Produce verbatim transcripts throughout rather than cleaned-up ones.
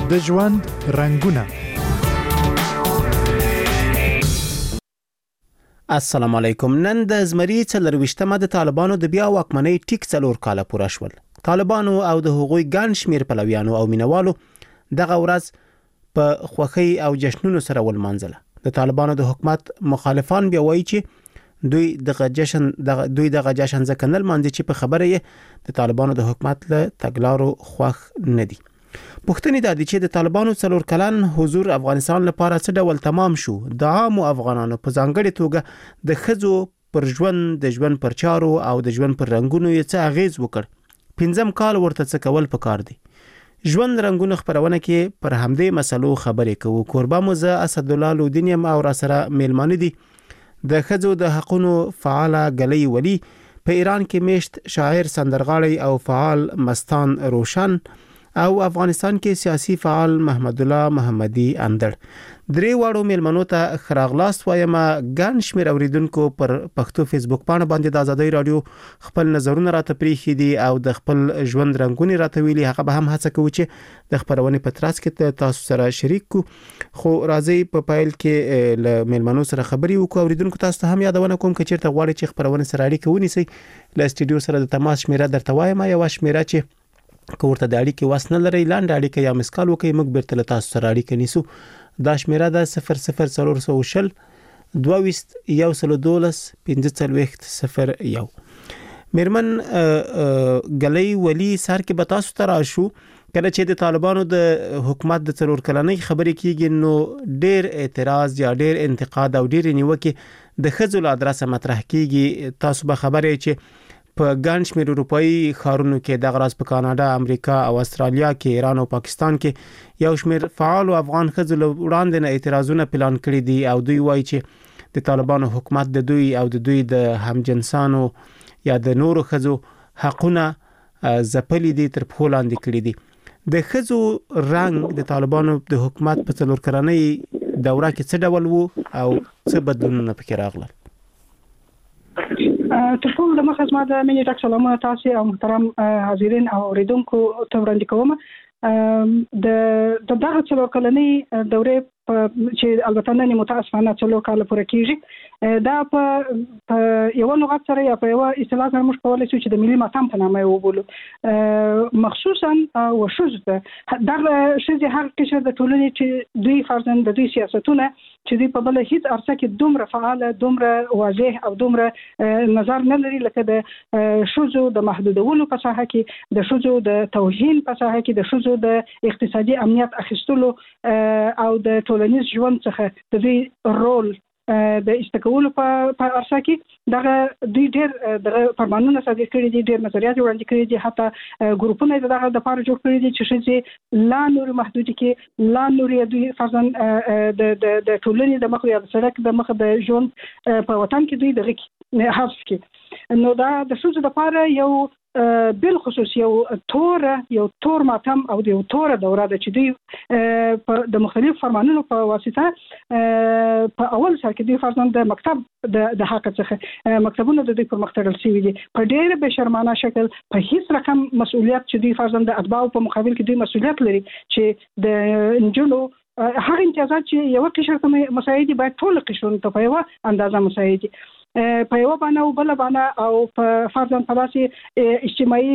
د ژوند رنگونه. السلام علیکم. نن د زمری څلرويشتمه د طالبانو د بیا واکمنۍ ټیک څلور کاله پوره شول. طالبانو او د هغوی ګڼ شمیر پلویانو او مینوالو دغه ورځ په خوښۍ او جشنونو سره ولمانځله. د طالبانو د حکومت مخالفان بیا وایي چې دوی دغه جشن دغه دوی دغه جشن ځکه نه لمانځي چې په خبره یې د طالبانو د حکومت له تګلارو خوښ نه دي. پوښتنې دا دي چې د طالبانو څلور کلن حضور افغانستان لپاره څه ډول تمام شو؟ د عامو افغانانو په ځانګړي توګه د ښځو پر ژوند، د ژوند پر چارو او د ژوند پر رنګونو یې څه اغیز وکړ؟ پنځم کال ورته څه کول پکار دي؟ ژوند رنګونه خبرونه کې پر همدې مسلو خبرې کوو. کوربه مو زه اسدالله لودین یم او را سره میلمانه دي د ښځو د حقونو فعاله ګلۍ ولی، په ایران کې میشت شاعر، سندرغاړی او فعال مستان روشن، او افغانستان کې سیاسي فعال محمد الله محمدي اندړ. درې واړو میلمنو ته خراغلاست وایم. ګڼ شمیر اوریدونکو پر پښتو فیسبوک باندې باندې د آزادۍ رادیو خپل نظرونه راته پریښي دي او د خپل ژوند رنگونه راته ویلي. هغه به هم هڅه کوي چې د خبرونې په ترڅ کې تاسو سره شریک کو. خو راځي په پایل کې له میلمنو سره خبري وکړو. اوریدونکو تاسو ته هم یادونه کوم چې چیرته غواړئ چې خبرونه سره اړیکه ونیسئ، له استودیو سره د تماس شمیره درته وایم. یو شمیره چې که ورته د اړیکې واس نه لرئ، لاندې اړیکه یا مسکال وکړئ، موږ بیرته له تاسو سره اړیکه نیسو. دا شمیره ده صفر صفر څلور سوه شل دوه ویشت یو سل دولس پنځه څلوېښت صفر یو. میرمن ګلۍ ولی، سر کې به تاسو ته راشو. کله چې د طالبانو د حکومت د څلور کلنۍ خبرې کیږي نو ډېر اعتراض یا ډېر انتقاد او ډېر نیوکې د ښځو له ادرسه مطرح کیږي. تاسو به خبرې چې په ګڼ شمیر اروپایي ښارونو کې دغه راز په کاناډا، امریکا او استرالیا کې، ایران او پاکستان کې یو شمیر فعال او افغان ښځو له وړاندې نه اعتراضونه پلان کړي دي او دوی وایي چې د طالبانو حکومت د دوی او د دوی د همجنسانو یا د نورو ښځو حقونه ځپلي دي، تر پښو لاندې کړي دي. د ښځو رنګ د طالبانو د حکومت په څلور کلنۍ دوره کې څه ډول وو او څه بدلونونه پکې راغلل؟ تر ټولو د مخه زما د مینې ډک سلامونه تاسو او محترم حاضرین او اوریدونکو ته وړاندې کوم. د د دغه څلور کلنۍ دورې چې البته نن متاسفانه څلور کاله پوره کیږي، دا په یو لغت سره یا په یو اصطلاح سره موږ کولای شو چې د ملي ماتم په نامه وبولو. مخصوصا وشوزته دغه شذ هر قشر د ټولنې چې دوی فرضاً د دوی سیاستونه چې دوی په بل هیڅ ارڅه کې دومره فعال، دومره واضح او دومره نظر نه لري لکه د شذو د محدودولو په ساحه کې، د شذو د توهین په ساحه کې، د شذو د اقتصادي امنیت اخیستلو او د ټولنیز ژوند څخه د دوی رول د استکولو په ارسا کې دغه دوی ډېر دغه فرمانونه صادر کړي دي، ډېر نظریات وړاندې کړي دي، حتی ګروپونه دغه د پاره جوړ کړي دي چې شې لا نور محدود کې لا نور دوی فرضاً د د ټولنې د مخ یا د سړک د مخ د ژوند په وطن کې دوی دغه حفظ کې. نو دا د شوزو د پاره یو بل خصوص یو تور یو تور ماتم او یو تور دوره ده چې دوی په د مختلف فرمانونو په واسطه په اول سر کې دوی فرضاً د مکتب د د حق څخه مکتبونه د دوی پر مخ تړل شوي دي په ډېر به شرمانه شکل، په هیڅ رقم مسؤلیت چې دوی فرضاً د اتباعو په مقابل کې دوی مسؤلیت لري چې د انجونو هغه امتیازات چې یو قشر ته مساعد باید ټول قشرونو ته په یو اندازه مساعد په یو باندې او بل باندې او په فرضاً په داسې اجتماعي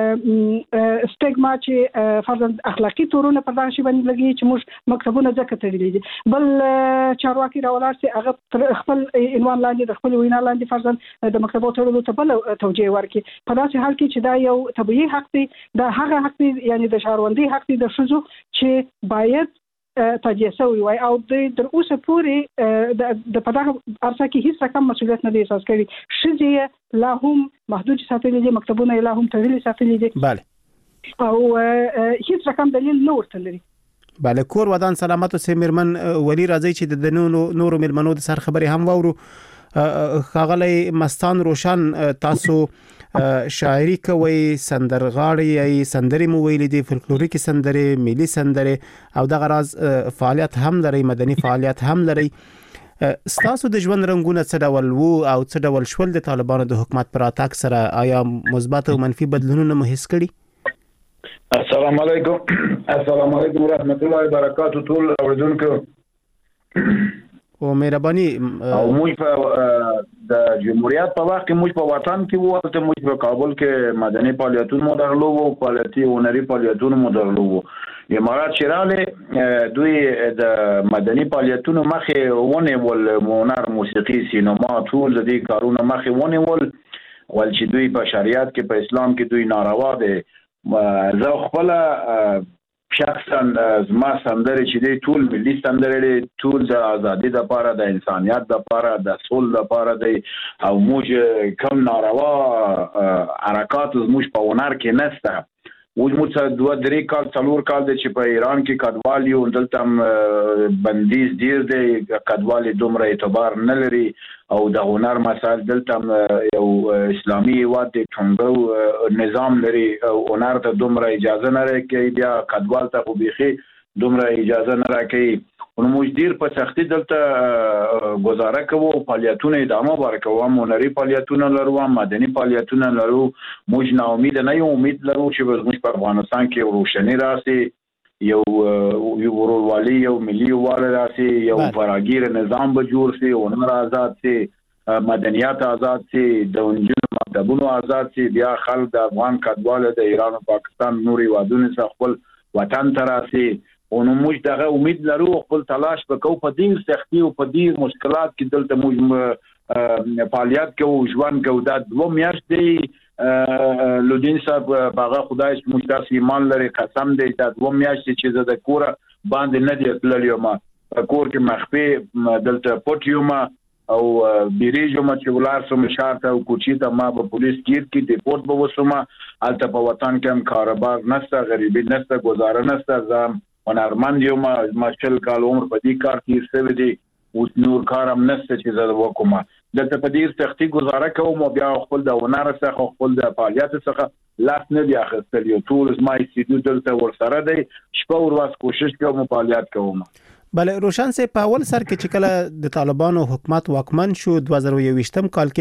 سټیګما چې فرضاً اخلاقی تورونه په داسې باندې لګي چې موږ مکتبونه ځکه تړلي دي. بل چارواکي راولار چې هغه خپل عنوان لاندې د خپل وینا لاندې فرضاً د مکتبو تړلو ته بل توجیه ورکړي. په داسې حال کې چې دا یو طبيعي حق دی، دا هغه حق دی یعنی د شهروندي حق دی د ښځو چې باید تاجیه شوی وای او د تر اوسه پورې د په دغه ارڅه کې هیڅ رقم مسؤلیت نه دی احساس کړی. ښځې لا هم محدود ساتلي دي، مکتبونه لا هم تړلي ساتلي دي. بله او هیڅ رقم دلیل نه ورته لري. بله کور ودان سلامت اوسې. میرمن ولی راځي چې د نورو نورو میلمنو د سر خبرې هم واورو. ښاغلی مستان روشن، تاسو شاعري کوي، سندرغاړی ای، سندرې مو ویلې دي، فولکلوریکي سندرې، ملي سندرې او دغه راز فعالیت هم لري، مدني فعالیت هم لري. ستاسو د ژوند رنگونه څه ډول وو او څه ډول شول د طالبانو د حکومت پر راتګ سره؟ آیا مثبت او منفي بدلونونه مو حس کړي؟ السلام علیکم السلام علیکم ورحمت الله وبرکاتہ ټول اوریدونکو او مهرباني او موږ په د جمهوریت په وخت کې موږ په وطن کې وو ته موږ په کابل کې مدني فعالیتونه مو درلودو او فعالیتي هنري فعالیتونه مو درلودو امارات شراله دوی د مدني فعالیتونو مخه ونه ول هنر موسیقي سینما ټول د دې کارونو مخه ونه ول ول چې دوی په شریعت کې په اسلام کې دوی ناروا دي زه خپل شخصا زما سندره چې دی ټول ملي سندره دی ټول د ازادي لپاره د انسانيت لپاره د سول لپاره دی او موږ کوم ناروا حرکات موږ په هنر کې نشته موږ موږ دوه درې کال څلور کال د چې په ایران کې کډوالي او دلته بندیز ډیر دی کډوالي دومره اعتبار نه لري او د هنر مسائل دلته یو اسلامي هیواد د ټنګو نظام لري او هنر ته دومره اجازه نه راکوي بیا کډوال ته خو بيخي دومره اجازه نه راکوي نو موږ ډیر په سختي دلته گزاره کوو فعالیتونه ادامه ورکوو هنري فعالیتونه لرو مدني فعالیتونه لرو موږ نه امید نه یو امید لرو چې موږ په افغانستان کې روشنی راسي یو یو ورولوالي یو ملي واله راسي یو فراگیر نظام به جوړ شي هنر آزاد شي مدنیات آزاد شي د انجونو مکتبونو آزاد شي بیا خلک د افغان کډوال د ایران او پاکستان نوري وادونه څخه خپل وطن ته راسي او نو موږ دغه امید لرو خپل تلاش وکړو په دې سختي او په دې مشکلات کې دلته موږ فعالیت کوو ژوند کوو دا دوه میاشتې لودین صاحب باغه خدای موږ تاسو ایمان لري قسم دې دا دوه میاشتې چې زه د کور باندې نه دی تللی ما کور کې مخفي دلته پټیوم او بیریجو ما چې ولار سم شارته او کوچی ته ما په پولیس کېد کې ډیپورت به وسومه البته په وطن کې هم کاروبار نشته غریبي نشته گزاره نشته زم هنرمند یو ما ماشل کال عمر په دې کار کې ستوي دي او نور کارم نشته چې زه وکوم دلته په دې سختي گزاره کوم بیا خپل د هنر څخه خپل د فعالیت څخه لاس نه دی اخستل یو ټول ما استعداد دلته ورسره دی شپه ور واس کوشش کوم فعالیت کوم بل روشن سه په اول سر کې چې کله د طالبانو حکومت واکمن شو دوه زره یوویشتم کال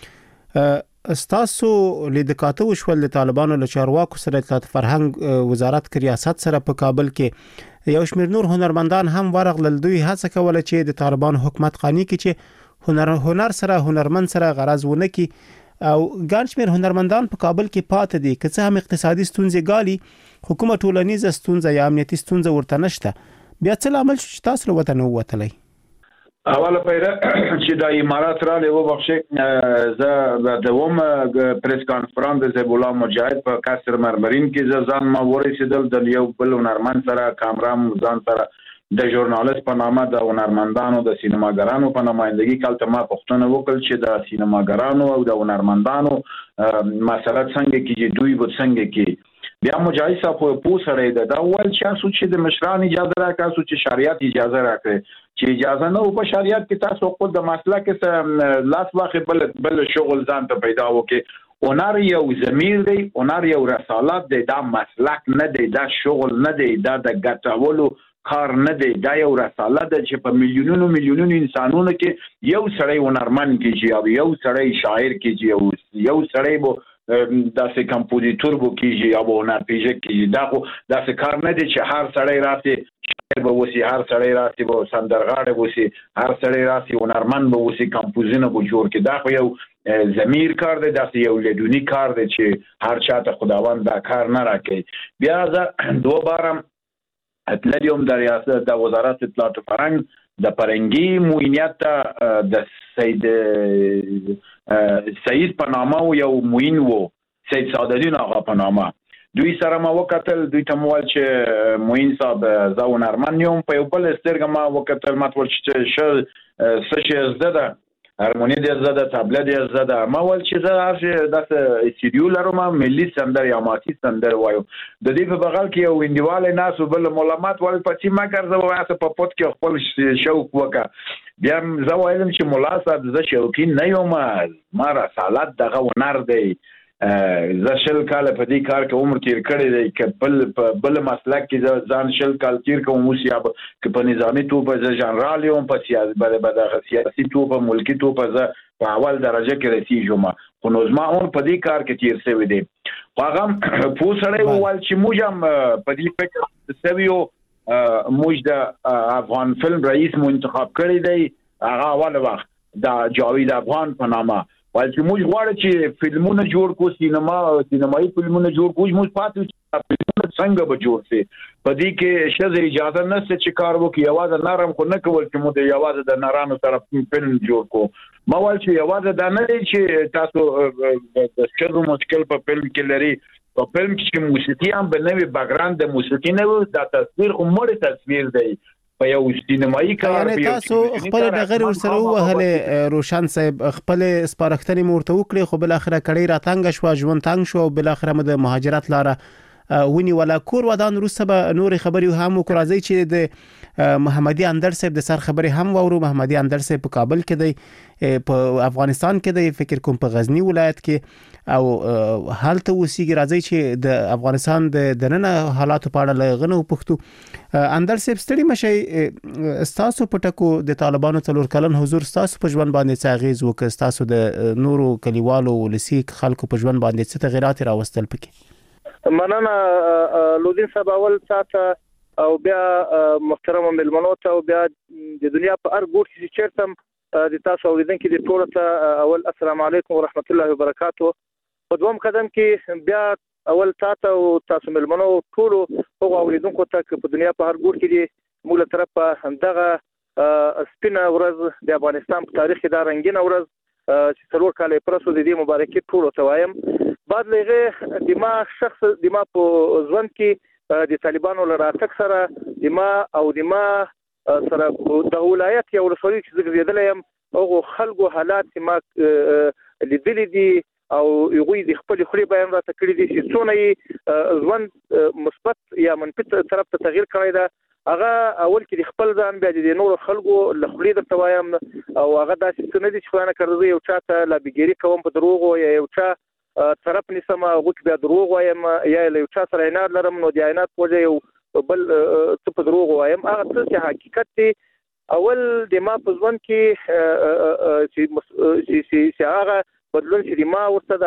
کې استاسو لیدکاته وشول د طالبانو له چارواکو سره اطلاعات فرهنګ وزارت ریاست سره په کابل کې یو شمېر نور هنرمندان هم ورغلل دوی هڅه کوله چې د طالبانو حکومت قانی کې چې هنر هنر سره هنرمند سره غرض ونه کی او ګڼ شمېر هنرمندان په کابل کې پاتې دي که څه هم اقتصادي ستونزې ګالي حکومت ټولنیزه ستونزه یا امنیتي ستونزه ورته نشته بیا څه لامل شو چې تاسو وته نو وتلی اوله پیره چې د امارات را له وبخښه زه د دوم پریس کانفرنس د زبولا مجاهد په کاسر مرمرین کې ځان ما ورسېدل د یو بل هنرمند سره کامرام ځان سره د ژورنالیست په نامه د هنرمندانو د سینماګرانو په نمائندګي کالته ما پښتنه وکړ چې د سینماګرانو او د هنرمندانو مسله څنګه کې دوی به څنګه کې بیا مجاهد صاحب په پوسړې ده دا ول چې تاسو چې د مشران اجازه راکاسو چې شریعت اجازه راکړي چې اجازه نه او په شریعت کې تاسو خپل د مسلک کې لاس واخې بل بل شغل ځان ته پیدا وکړي هنر یو ضمیر دی هنر یو رسالت دی دا مسلک نه دی دا شغل نه دی دا د ګټولو کار نه دی دا یو رسالت دی چې په میلیونونو میلیونونو انسانونو کې یو سړی هنرمند کیږي او یو سړی شاعر کیږي او یو سړی بو داسې کمپوزیتور بو کیږي یا به هنر پیژه کیږي دا خو داسې کار نه دی چې هر سړی راسي شاعر به وسی هر سړی راسي به سندرغاړی وسی هر سړی راسي هنرمند به وسی کمپوزینه به جوړ کړي دا خو یو ضمیر کار دی داسې یو لدونی کار دی چې هر چاته خداوند دا کار نه راکړي بیا زه دوه بارم اتلریوم د ریاست د وزارت اطلاعات فرهنګ د فرهنګي موینیت د سید سید په نامه یو موین وو سید صادقین آقا په نامه دوی سره ما وکتل دوی ته مول چې موین صاحب زاو نرمنیوم په یو بل سترګه ما وکتل ماتول چې ش سشه زده هارمونی د زده تابله د زده ما ول چې زه هر داسه سټډیو لرم ملي سندر یا ماتي سندر وایو د دې په بغل کې یو وینډیواله ناس بل ملامت ول پچی ما ګرځو واسه په پټ کې خپل شوق وکا بیا زه وایم چې مولا صاحب زه شوقین نه یم ما رسالت دغه ونر دی زه شل کال په دې کار کې عمر تیر کړی دی کبل بل مسلک کې ځان شل کال تیر کوم موسیاب ک په نظامی توپ ز جنرال یم په سیاست بل بل سیاسي توپ ملکی توپ ز په اول درجه کې رسیدم خو نو زما اون په دې کار کې تیر شوی دی هغه پوسړی وویل چې موږ هم په دې فکر سویو موږ د افغان فلم رئیس منتخب کړی دی هغه اول وخت د جاوید افغان په نامه ول چې موږ غواړو چې فلمونه جوړ کو سینما سینمایي فلمونه جوړ کو موږ پاتې فلمونه څنګه به جوړ شي په دې کې شزه اجازه نشته چې کار وکړي یوازې نرم خو نه کول چې موږ یوازې د نارانو طرف فلم جوړ کو ما ول چې یوازې دا نه دی چې تاسو د شزو مشکل په فلم کې لري په فلم کې موسیقي هم بنوي بیکګراوند د موسیقي نه د تصویر عمر تصویر دی په یو سینمایي کار یعنی تاسو خپل د غیر ورسره وهله روشن صاحب خپل سپارښتنې مرته وکړي خو بل اخره کړي راتنګ شو ژوند تنګ شو بل اخره د مهاجرت لاره ونی ولا کور ودان روسه به نور خبري هم کو راځي چې د محمدي اندر صاحب د سر خبري هم وورو محمدي اندر صاحب په کابل کې دی په افغانستان کې دی فکر کوم په غزنی ولایت کې او حالت وسیږي راځي چې د افغانستان د دننه حالات په اړه لغنه وپښتو اندر صاحب ستړي مشي استاسو پټکو د طالبانو تلور کلن حضور استاسو په ژوند باندې څاغیز وک استاسو د نورو کلیوالو ولسی خلکو په ژوند باندې څه تغیرات راوستل پکې مننه لودین صاحب اول ساعت او بیا محترم ملمنو ته او بیا د دنیا په هر ګوټ کې چیرته د تاسو اوریدونکو د ټول ته اول السلام علیکم ورحمت الله وبرکاتہ په دوم قدم کې بیا اول تاسو او تاسو ملمنو ټول او اوریدونکو ته په دنیا په هر ګوټ کې د موږ له طرفه همدغه سپینه ورځ د افغانستان په تاریخ کې دا رنگینه ورځ چې څلور کال پرسو د دې مبارکي ټول ته وایم بعد لغه د ما شخص د ما په ژوند کې د طالبانو لراتک سره د ما او د ما سره د ولایت یو لسوري چې زګریدل یم او خلکو حالات چې ما لیدلې دي او یوه د خپل خوري بیان راته کړی دي چې څونه ژوند مثبت یا منفي طرف ته تغییر کړی دا هغه اول کې د خپل ځان بیا د نور خلکو لخري د توایم او هغه داسې څه نه دي چې خلانه کړی یو چاته لا بګيري کوم په دروغ او یو چا طرف نسم غوښ بیا دروغ وایم یا یو چا سره نه لرم نو د عینات وجه یو بل څه په دروغ وایم هغه څه چې حقیقت دی اول د ما په ځوان کې چې چې هغه بدلون چې ما ورته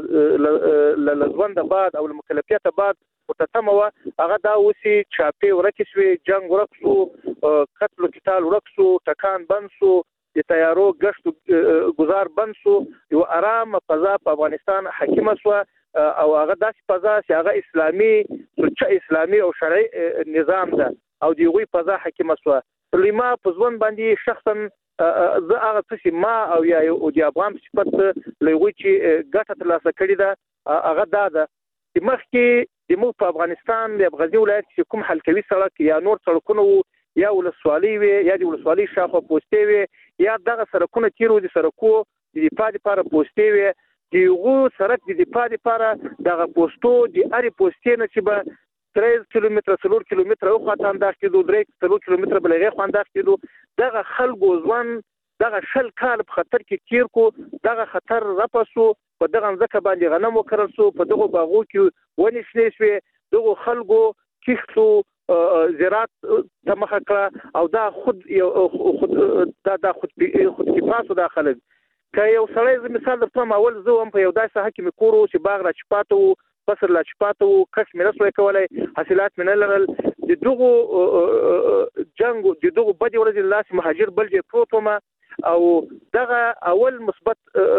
د لزوند بعد او المکلفیت بعد وتتموا هغه دا وسی چاپی ورکسوي جنگ ورکسو قتل قتال ورکسو ټکان بنسو د تیارو غشت گزار بنسو یو آرام فضا په افغانستان حکیمه سو او هغه داسې فضا چې هغه اسلامي سوچ اسلامي او شرعي نظام ده او دیوی فضا حکیمه سو لما په ځوان باندې شخصا زه هغه څه ما او یا او د افغان صفت لوي چې ګټه ترلاسه کړې ده هغه دا ده چې مخکې د مو په افغانستان د غزنی ولایت چې کوم حلقوي سړک یا نور سړکونه یا ولسوالۍ وي یا د ولسوالۍ شاخه پوسټي وي یا دغه سړکونه تیرو د سړکو د دفاع لپاره پوسټي وي دیغه سړک د دفاع لپاره دغه پوسټو د اړ پوسټي نه چې به ثلاثة کیلومتر څلور کیلومتر او خاطر انداز کېدو درې څلور کیلومتر بلغه خو انداز کېدو دغه خلکو ځوان دغه شل کال په خطر کې تیر کو دغه خطر راپسو په دغه ځکه باندې غنم وکړل سو په دغه باغو کې ونی شنې شوې دغه خلکو کیښتو زراعت د مخه کړه او دا خود خود دا د خود خود کې پاسو داخله که یو سړی مثال درته اول زه هم په یو داسې حکیم کورو چې باغ را چپاتو فصل لا چپاتو کښ مې نسوي کولای حاصلات مې نه لرل د دغه جنگ د دغه بدی ورځ لاس مهاجر بلجه پروتوما او دغه اول مثبت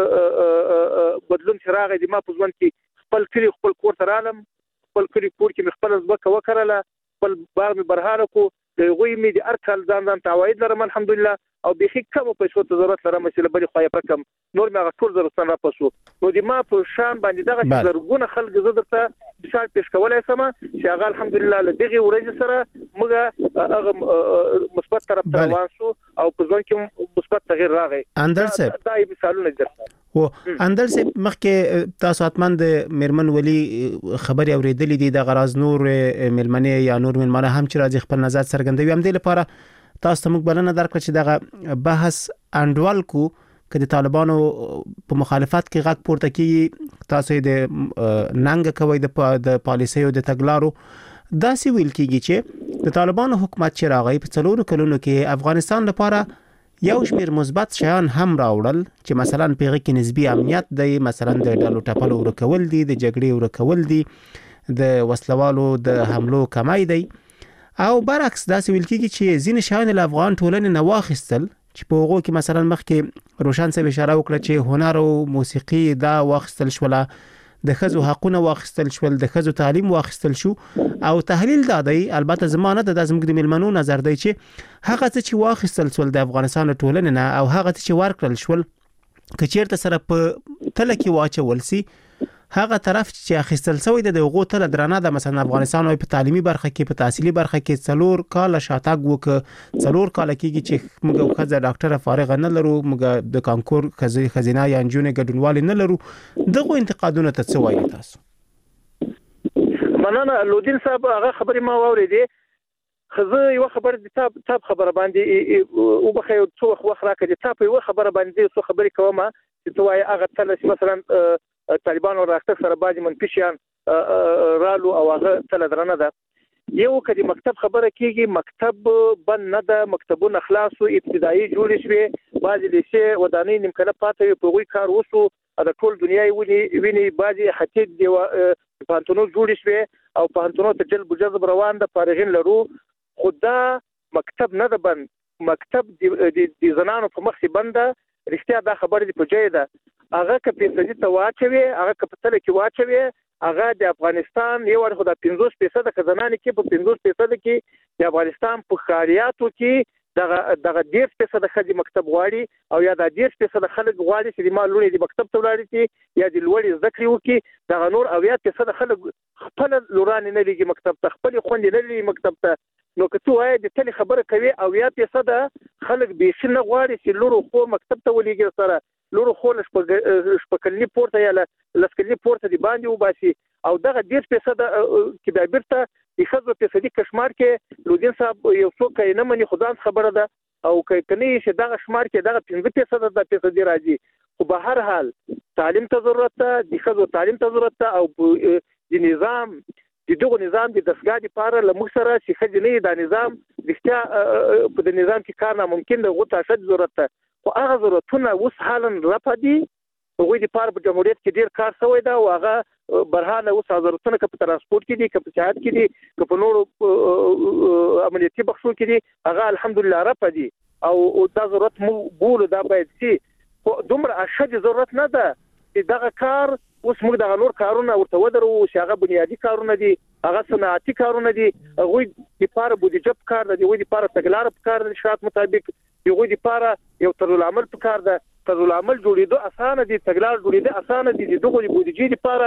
بدلون چې راغی د ما په ځوان کې خپل کلی خپل کور تر عالم خپل کلی کور کې خپل ځبکه وکړله خپل باغ مې برهاره کو د غوي مې د ارکل ځان ځان تعوید لرم الحمدلله او به کوم پیسو ته ضرورت لرم چې بل خو یې پرکم نور مې ټول ضرورت نه پاسو نو د ما په شان باندې دغه زرګونه خلک زه درته مثال پیش کولای سم چې هغه الحمدلله لدغه ورځ سره موږ هغه مثبت طرف ته روان شو او په ځون کې مثبت تغییر راغی اندر صاحب دا یې مثالونه درته و اندر صاحب مخکې تاسو اتمن د میرمن ولی خبري اوریدلې دي د غراز نور ملمنې یا نور ملمنه هم چې راځي خپل نظر څرګندوي هم د لپاره تاسو ته موږ بلنه درکړه چې دغه بحث انډوال کو کله طالبانو په مخالفت کې غږ پورته کی تاسو د ننګ کوي د پالیسي او د تګلارو دا سی ویل کیږي چې د طالبانو حکومت چې راغی په څلورو کلونو کې افغانستان لپاره یو شمیر مثبت شیان هم راوړل چې مثلا پیغه کې نسبی امنیت دی، مثلا د ډالو ټپلو ورکول دي، د جګړې ورکول دي، د وسلوالو د حملو کمای دی. او برعکس داسې ویل کېږي چې ځینې شیان له افغان ټولنې نه واخیستل چې په هغو کې مثلا مخکې روشن صاحب اشاره وکړه چې هنر او موسیقي دا واخیستل شوله، د ښځو حقونه واخیستل شول، د ښځو تعلیم واخیستل شو. او تحلیل دا دی، البته زمانه د زموږ د ملمنو نظر دی چې هغه څه چې واخیستل شول د افغانستان ټولنې نه او هغه څه چې ورکړل شول که چیرته سره په تله کې واچول سي، هغه طرف چې اخیستل شوی د دغه تل درانه د مثلا افغانستان او په تعلیمي برخه کې په تحصیلي برخه کې څلور کال شاتګ وک څلور کال کېږي چې موږ خزه ډاکټر فارغ نه لرو، موږ د کانکور خزینه یا انجونې ګډونوالي نه لرو. دغه انتقادونه ته څه وایي تاسو؟ مننه لودین صاحب، هغه خبرې ما واورېدې، خزه یو خبر د تاب تاب خبره باندې او بخې څو وخت راکړي تاب یو خبره باندې څو خبرې کومه چې توای هغه تل مثلا طالبان او راکټ سره باندې منفشيان رالو او هغه تل درنه ده. یو کدي مکتب خبره کیږي، مکتب بند نه ده، مکتبونه خلاص او ابتدایي جوړ شوي، بعضی لیسه ودانۍ نیمکله پاتې په وی کار وسو د ټول دنیا ویني ویني بعضی حتی دی پانتونو جوړ شوي او پانتونو ته جلب جذب روان ده، فارغین لرو. خدا مکتب نه ده بند، مکتب د زنانو په مخ بند ده. رښتیا دا خبره دی په جای ده. هغه که پیسې ته واچوي، هغه که په تل کې واچوي، هغه د افغانستان یو ور خو د پنځوس فیصد خزانه کې په پنځوس فیصد کې د افغانستان په خاریاتو کې دغه دغه ډیر فیصد خدي مکتب غواړي او یا د ډیر فیصد خلک غواړي چې د مالونی د مکتب ته ولاړ شي یا د لوړ زده کړې وکړي. دغه نور او یا فیصد خلک خپل لوران نه لګي مکتب ته، خپل خوند نه لګي مکتب ته. نو که ته وایې د تل خبره کوي او یا فیصد خلک به شي نه غواړي چې لورو خو مکتب ته ولېږي، سره لورو خو شپکلنی پورته یا لسکلنی پورته دی باندې وباسي. او دغه ډیر فیصد کې د بیرته د خزو فیصدي کشمار کې لودین صاحب یو څوک نه مني خدان خبره ده او کني چې دغه شمار کې دغه پنځه فیصد د فیصدي راځي. خو به هر حال تعلیم ته ضرورت ده، د خزو تعلیم ته ضرورت ده او د نظام د دغه نظام د دسګادي لپاره لمخ سره چې خځنې د نظام دښتیا په د نظام کې کار ناممکن ده، غوته شد ضرورت ده. خو هغه ضرورتونه اوس حالا رپدي، هغه د لپاره په جمهوریت کې ډیر کار شوی ده او هغه برهانه اوس ضرورتونه په ترانسپورت کې دي، په صحت کې دي، په نورو عملیاتي بخښو کې دي، هغه الحمدلله رپدي او دا ضرورت مو بول دا باید سي. خو دومره اشد ضرورت نه ده چې دغه کار اوس موږ دغه نور کارونه ورته ودرو چې هغه بنیادی کارونه دي، هغه صنعتي کارونه دي، هغه د لپاره بودیجه په کار ده، د وې لپاره تګلار په کار ده، شرایط مطابق د وې لپاره یو طرز عمل په کار ده. طرز عمل جوړېدو اسانه دي، تګلار جوړېدو اسانه دي. دغه بودیجه لپاره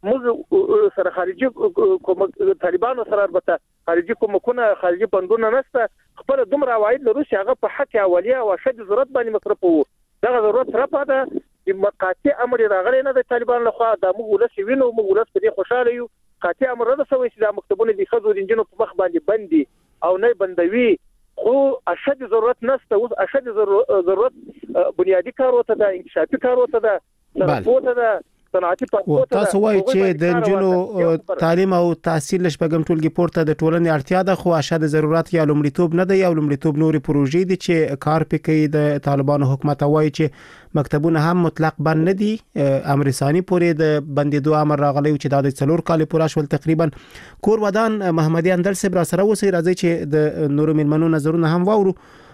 موږ سره خارجي کوم طالبانو سره البته خارجي کومکونه خارجي بندونه نشته، خپل دومره عواید لرو چې هغه په حق اولیه او شد ضرورت باندې مصرف وو. دغه ضرورت را پاده د مقاطع امر راغلی نه د طالبان لخوا، د موږ ولس وینو، موږ ولس په دې خوشاله یو. قاطع امر نه سوي چې د مکتبونو د خزو د انجنونو په مخ باندې بندي او نه بندوي. خو اشد ضرورت نشته، اوس اشد ضرورت بنیادی کار وته ده، انکشافي کار وته ده، ترانسپورت ده، صنعتي پاسپورت ده. تاسو وایي چې د انجونو تعلیم او تحصیل شپږم ټولګي پورته د ټولنې اړتیا ده، خو اشد ضرورت یا لومړیتوب نه دی، یا لومړیتوب نوري پروژې دي چې کار پکې د طالبانو حکومت وایي چې مکتبونه هم مطلق بند نه دي. امر ثاني پورې د بندیدو امر راغلی چې دا د څلور کال پوره شول تقریبا. کور ودان محمدي اندر صاحب را سره وسی راځي چې د نورو ملمنو نظرونه هم واورو.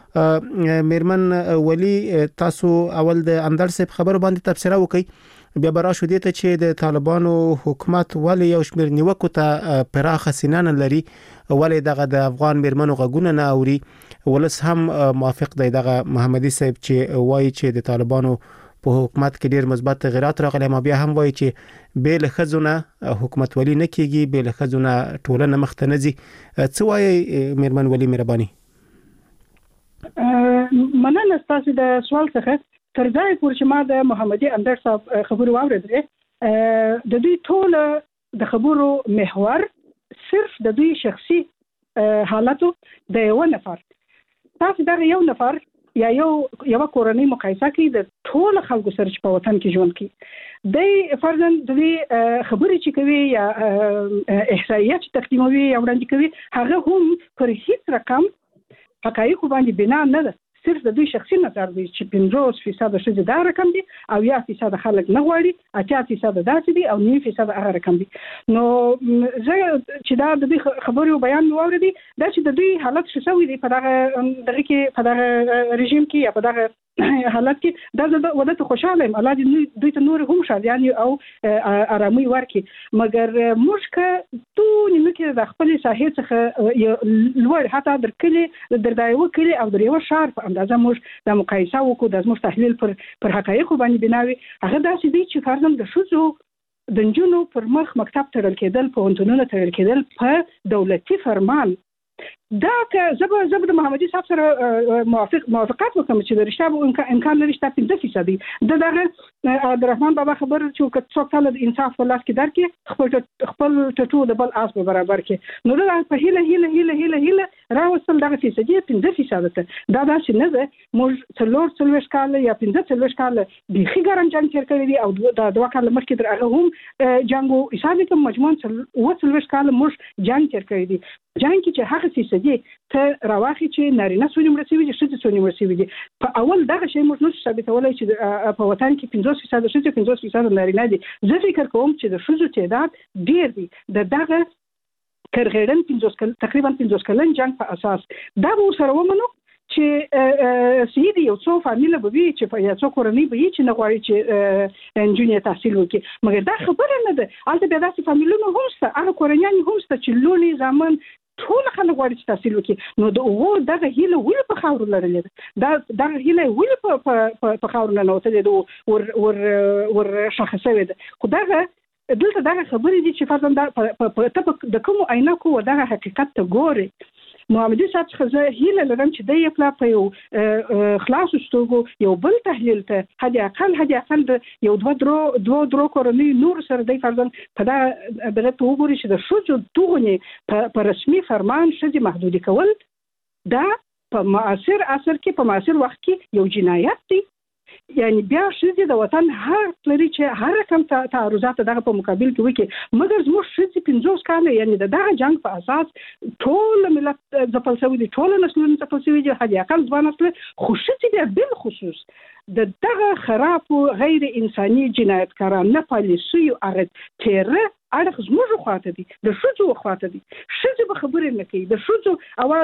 میرمن ولی تاسو اول د اندر صاحب خبر باندې تفسیر وکړئ، بیا برا شو دي ته چې د طالبانو حکومت ولی یو شمیر نیوکو ته پراخه سینه نه لري، ولی دغه د افغان میرمنو غږونه نه اوري. ولس هم موافق دی دغه محمدي صاحب چې وایي چې د طالبانو په حکومت کې ډیر مثبت تغیرات راغلي، ما بیا هم وایي چې به له خزونه حکومت ولی نه کیږي، به له خزونه ټولنه مخ ته نه ځي. څه وایي میرمن ولی مهرباني؟ مننه تاسو د سوال څخه. تر ځای پورې چې ما د محمدي اندر صاحب خبرو واورېدلې، د دوی ټول د خبرو محور صرف د دوی شخصي حالاتو د یو نفر، تاسو دا یو نفر یا یو یو کورنۍ مقایسه کوي د ټول خلکو سره چې په وطن کې ژوند کوي. د فرضاً د دې خبرې چې کوي یا احصائیات چې تقدیموي یا وړاندې کوي، هغه هم پر هیڅ رقم حقایق باندې بنا نه ده، صرف د دوی شخصي نظر دی چې پنځوس فیصد ښځې دا رقم دي او یا فیصد خلک نه غواړي اتیا فیصد داسې دي او نیم فیصد هغه رقم دي. نو زه چې دا د دوی خبرو بیان مې واورېدی دا چې د دوی حالت ښه شوی دی په دغه دغه کې په دغه رژیم کې یا په دغه حالت کې دا د ودته خوشاله یم الله دې دوی ته نور هم شادیان او آرامي ورکړي مګر موږ که تو نیمه کې د خپل ساحې څخه لوړ حتی در کلی در دایو کلی او در یو شهر په اندازه موږ د مقایسه وکړو د موږ تحلیل پر پر حقایقو باندې بناوي هغه داسې دی چې فرضاً د ښځو د نجونو پر مخ مکتب تړل کېدل پوهنتونونه تړل کېدل په دولتي فرمان دا که زب زب د محمدي صاحب سره موافق موافقت وکم چې د رښتیا امکان لري چې پنځه فیصد د دغه عبدالرحمن بابا خبر چې څوک تعالی د انصاف په لاس کې درکې خپل خپل ټټو د بل اس په برابر کې نو دا په هله هله هله هله هله راوستل دغه فیصد پنځه فیصد ته دا داسې نه ده موږ څلور څلور کال یا پنځه څلور کال بيخي ګرم جنگ تیر کړی دی او دا دوه کال مخکې در هغه هم جنگ او حساب کوم مجموعاً و څلور کال موږ جنگ تیر کړی دی جنگ کې چې هغه فیصد ته راوخی چې نارینه سونی مرسي دي ښځې سونی مرسي دي په اول دغه شی موږ نو ثابتولای چې په وطن کې پنځوس فیصد ښځې پنځوس فیصد نارینه دي زه فکر کوم چې د ښځو تعداد ډیر دی د دغه کرغړن پنځوس کل تقریبا پنځوس کلن جنگ په اساس دا به سره ومنو چې سیدی یو څو فامیل به وي چې په یو څو کورنۍ به چې نه غواړي چې انجینر تحصیل وکړي مګر دا خبره نه ده البته بیا داسې فامیلونه هم شته هغه کورنیان هم شته چې لونی زامن ټول خلک غواړي چې تحصیل وکړي نو د هغو دغه هیله ولې په خاورو لرلې ده دا دغه هیله ولې په په خاورو نه نوتلې ده ور ور ور شخصوي ده خو دغه دلته دغه خبرې دي چې فرضاً په د کوم عینکو و دغه حقیقت ته ګوري محمدي صاحب څخه زه هیله لرم چې د یو پلا په یو خلاص شتوغو یو بل تحلیل ته هدي اقل هدي اقل یو دوه درو دوه درو کورنۍ نور سره د فرضاً په دا دغه ته وګوري چې د شوجو دغه په رسمي فرمان شې محدودي کول دا په معاصر عصر کې په معاصر وخت کې یو جنایت دی یعنی بیا شې د وطن هر لري چې هر رقم تعرضات دغه په مقابل کې وکي مګر زموږ شې پنځوس کال یعنی دغه جنگ په اساس ټول ملت ځپل شوی دي ټول نسلونه ځپل شوی دي هدي اقل ځوان نسل خو شې د بل خصوص د دغه خراب او غیر انساني جنایتکاران نه پالیسي او هغه تیره اړه زموږ خواته دي د شوجو خواته دي شې به خبرې نه کوي د شوجو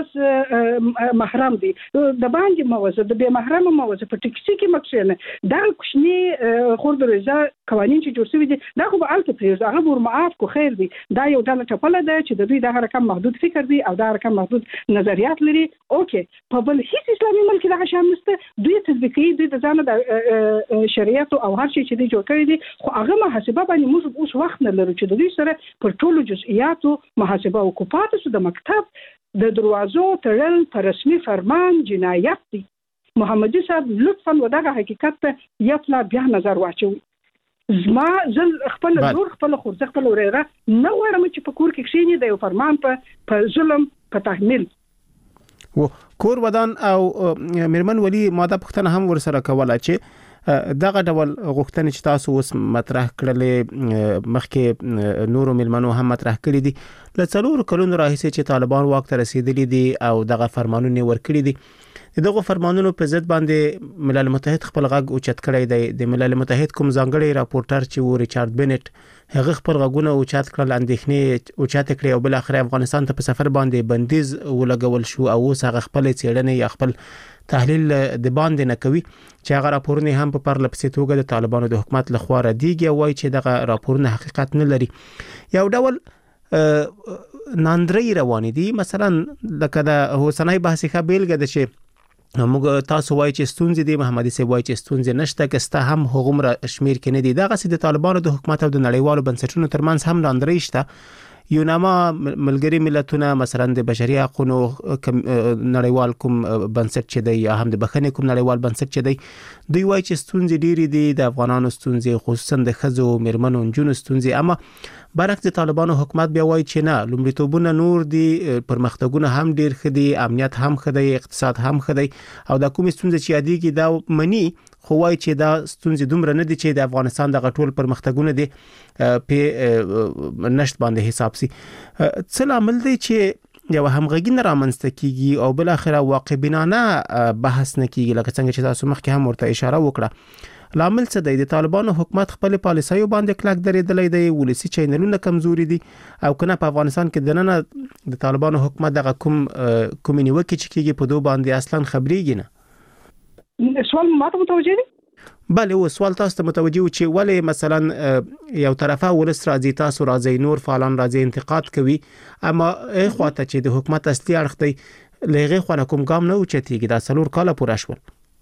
اواز محرم دي د باندې موزه د به محرم موزه په ټکسي کې مکشنه دا کوشني خورد رضا قوانين چې جوړ شوی دي دا خو به الته پریږدي هغه ور معاف کو خیر دي دا یو ډول چپله ده چې د دوی د رقم محدود فکر دي او دا رقم محدود نظریات لري اوکي په بل هیڅ اسلامي ملک دغه شان نشته دوی تطبیقي دوی د ځان د شریعت او هر شي چې دوی جوړ کړی دي خو هغه محاسبه باندې موږ اوس وخت نه لرو چې دوی سره پر ټولو جزئیاتو محاسبه او کوپاتو د مکتب د دروازو تړل پر رسمي فرمان جنایت دی محمدي صاحب لطفا ودغه حقیقت ته یفلا بیا نظر واچوي زما زل خپل نور خپل خورځ خپل ورېره نو ورم چې په کور کې کښینی د یو فرمان په په ظلم په تحمیل و کور ودان او مرمن ولی ماده پښتنه هم ورسره کوله چې دغه ډول غوښتنې چې تاسو اوس مطرح کړلې مخکې نورو ملمنو هم مطرح کړې دي ل څلور کلونو راهیسې چې طالبان واک ته رسیدلي دي او دغه فرمانونه ورکړي دي دغه فرمانونو په ضد باندې ملل متحد خپل غږ اوچت کړی دی د ملل متحد کوم ځانګړي راپورټر چې و ریچارډ بنټ هغه خپل غږونه اوچت کړل اندېښنې اوچت کړې او بل اخر افغانستان ته په سفر باندې بندیز ولګول شو او اوس هغه خپل څېړنې یا خپل تحلیل د باندې نه کوي چې هغه راپورونه هم په پرله پسې توګه د طالبانو د حکومت لخوا ردیږي او وايي چې دغه راپورونه حقیقت نه لري یو ډول ناندري روان دي مثلا لکه د حسنای بحثي خبرګه د چې موږ تاسو وایي چې ستونزې دي محمدي سي وایي چې ستونزې نشته کسته هم هغومره شمیر کې نه دي دغه سي د طالبانو د حکومت او د نړیوالو بنسټونو ترمنځ هم ناندري شته یوناما ملګری ملتونه مثلا د بشري حقوقو نړیوال کوم بنسټ چې دی یا هم د بخښنې کوم نړیوال بنسټ چې دی دوی وایي چې ستونزې ډېرې دي د افغانانو ستونزې خصوصا د ښځو میرمنو نجونو ستونزې اما برعکس د طالبانو حکومت بیا وایي چې نه لومړیتوبونه نور دي پرمختګونه هم ډېر ښه دي امنیت هم ښه دی اقتصاد هم ښه دی او د کومې ستونزې چې یادېږي دا مني خو وایي چې دا ستونزې دومره نه دي چې د افغانستان د غټول پرمختګونه دي په نشټ باندې حساب سي څه لامل دی چې یو همغږي نه رامنځته کیږي او بل اخر واقع بینانه بحث نه کیږي لکه څنګه چې تاسو مخکې هم ورته اشاره وکړه. لامل څه دی؟ د طالبانو حکومت خپل پالیسیو باندې کلک درېدلې دی، ولسی چینلونه کمزوري دي او کنه په افغانستان کې د نن د طالبانو حکومت دغه کوم کوم نیوکه چې کیږي په دوه باندې اصلا خبريږي نه. سوال ماته متوجه دی؟ بله، و سوال تاسو ته متوجه و چې ولې مثلا یو طرفه ولس راځي، تاسو راځي، نور فعالان راځي انتقاد کوي، اما اخواته چې د حکومت اصلي اړخ دی لغه خو نه کوم ګام نه اوچتيږي دا څلور کاله پوره شول.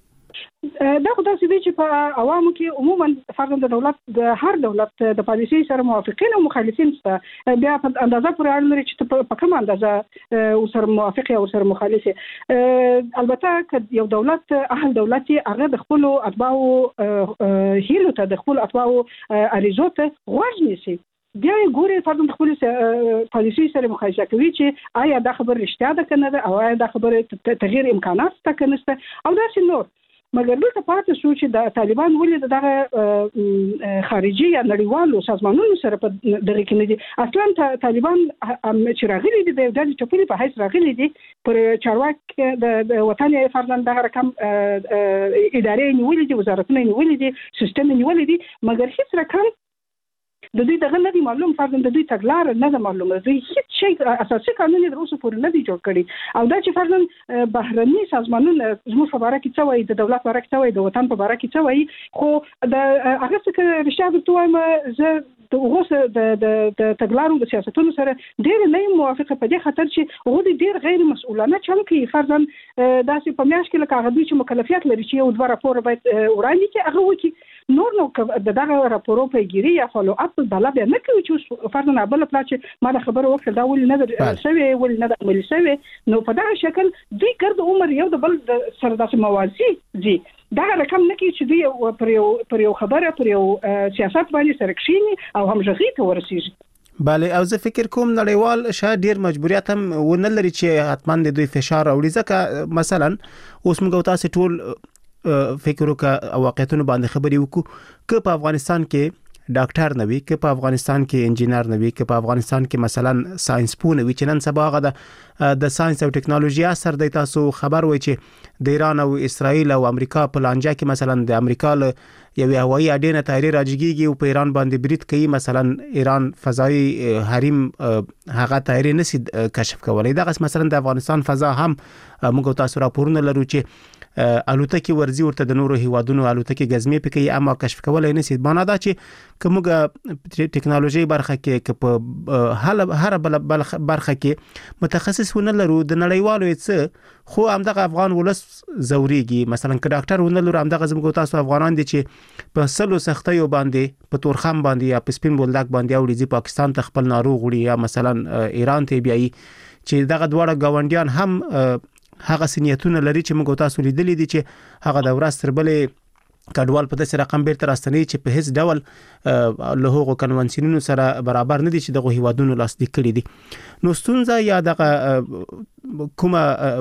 دا خو داسې دی چې په عوامو کې عموما فرضاً د دولت د هر دولت د پالیسي سره موافقین او مخالفین شته، بیا په اندازه پورې اړه لري چې په کومه اندازه سره موافق او سره مخالف. البته که یو دولت اهل دولت هغه د خپل اتباعو هیلو ته د خپل اتباعو اړیزو ته غوږ نیسي، بیا یې ګوري فرضاً خپل پالیسي سره مخالفت کوي چې آیا دا خبر رښتیا ده کنه ده او آیا دا خبر تغییر امکانات شته کنه شته او داسې نور. مګر دلته پاتې شو چې د طالبان ولې دغه خارجي یا نړیوالو سازمانونو سره په دغه کې نه دي. اصلا طالبان چې راغلي دي د دې ټولې په حیث راغلي دي پر چارواکي د وطن یې فرضاً دغه رقم ادارې نیولې دي، وزارتونه نیولې دي، سیستم نیولې دي، مګر هیڅ رقم د دوی دغه نه دی معلوم، فرضاً د دوی تګلار نه ده معلومه، دوی هیڅ شی اساسي قانون د اوسه پورې نه دی جوړ کړی. او دا چې فرضاً بهرني سازمانونه زموږ په اړه کې څه وایي، د دولت په اړه کې څه وایي، د وطن په اړه کې څه وایي، خو د هغه څه رښتیا درته وایم زه د اوسه د د تګلارو د سیاستونو سره ډېر نه موافقه په دې خاطر چې هغه ډېر غیر مسؤلانه چل کوي. فرضاً داسې په میاشت کې لکه هغه دوی چې مکلفیت لري چې یو دوه راپور باید وړاندې کړي هغه وکړي، نور نو د دغه راپورو پیګیری یا فالو اپ بل بیا نه کوي چې فرضاً بل پلا چې ما د خبرو وکړه دا ولې نه شوی ولې نه عملي شوی، نو په دغه شکل دوی ګرد عمر یو د بل سره داسې موازي دي. دا رقم نه کی چې دوی پر یو پر یو خبره پر یو سیاست باندې سره کښینی او همغږي ته ورسیږي. بله، او زه فکر کوم نړیوال شاید ډیر مجبوریت هم ونه لري چې حتما د دوی فشار راوړي، ځکه مثلا اوس موږ تاسو ټول فکر وکړه واقعیتونو باندې خبرې وکړو که په افغانستان کې ډاکټر نه وي، که په افغانستان کې انجینر نه وي، که په افغانستان کې مثلا ساينس پوه نه وي چې نن سبا غدا د ساينس او ټکنالوژي اثر دی. تاسو خبر وای چې د ایران او اسرائیل او امریکا په لانجه کې مثلا د امریکا له یوې هوایي اډې نه طیارې راځيږي او په ایران باندې برید کوي، مثلا ایران فضائي حریم هغه طیارې نسی کشف کولای. دا مثلا د افغانستان فضا هم موږ تاسو راپورونه لرو چې الوتکې ورزي ورته د نورو هیوادونو الوتکې غزمې پکې اما کشف کولای نسی. معنا دا چې کومه ټکنالوژي برخه کې که په هر بل برخه کې متخصص ونه لرو د نړیوالو څه، خو همدغه افغان ولس زوريږي. مثلا که ډاکټر ونه لرو همدغه زموږ تاسو افغانان دي چې په سلو سختیو باندې په تورخم باندې یا په سپین بولدک باندې اوړي ځي پاکستان ته خپل ناروغ وړي یا مثلا ایران ته بیاي، چې دغه دواړه گاونډیان هم هغه سنیتونه لري چې موږ تاسو لیدلې دي چې هغه د ورځ تر بلې کډوال په داسې رقم بیرته راستنی چې په هیڅ ډول له هغو کنوانسیونونو سره برابر نه دي چې دغه هیوادونو لاسلیک کړي دي. نو ستونزه یا دغه کومه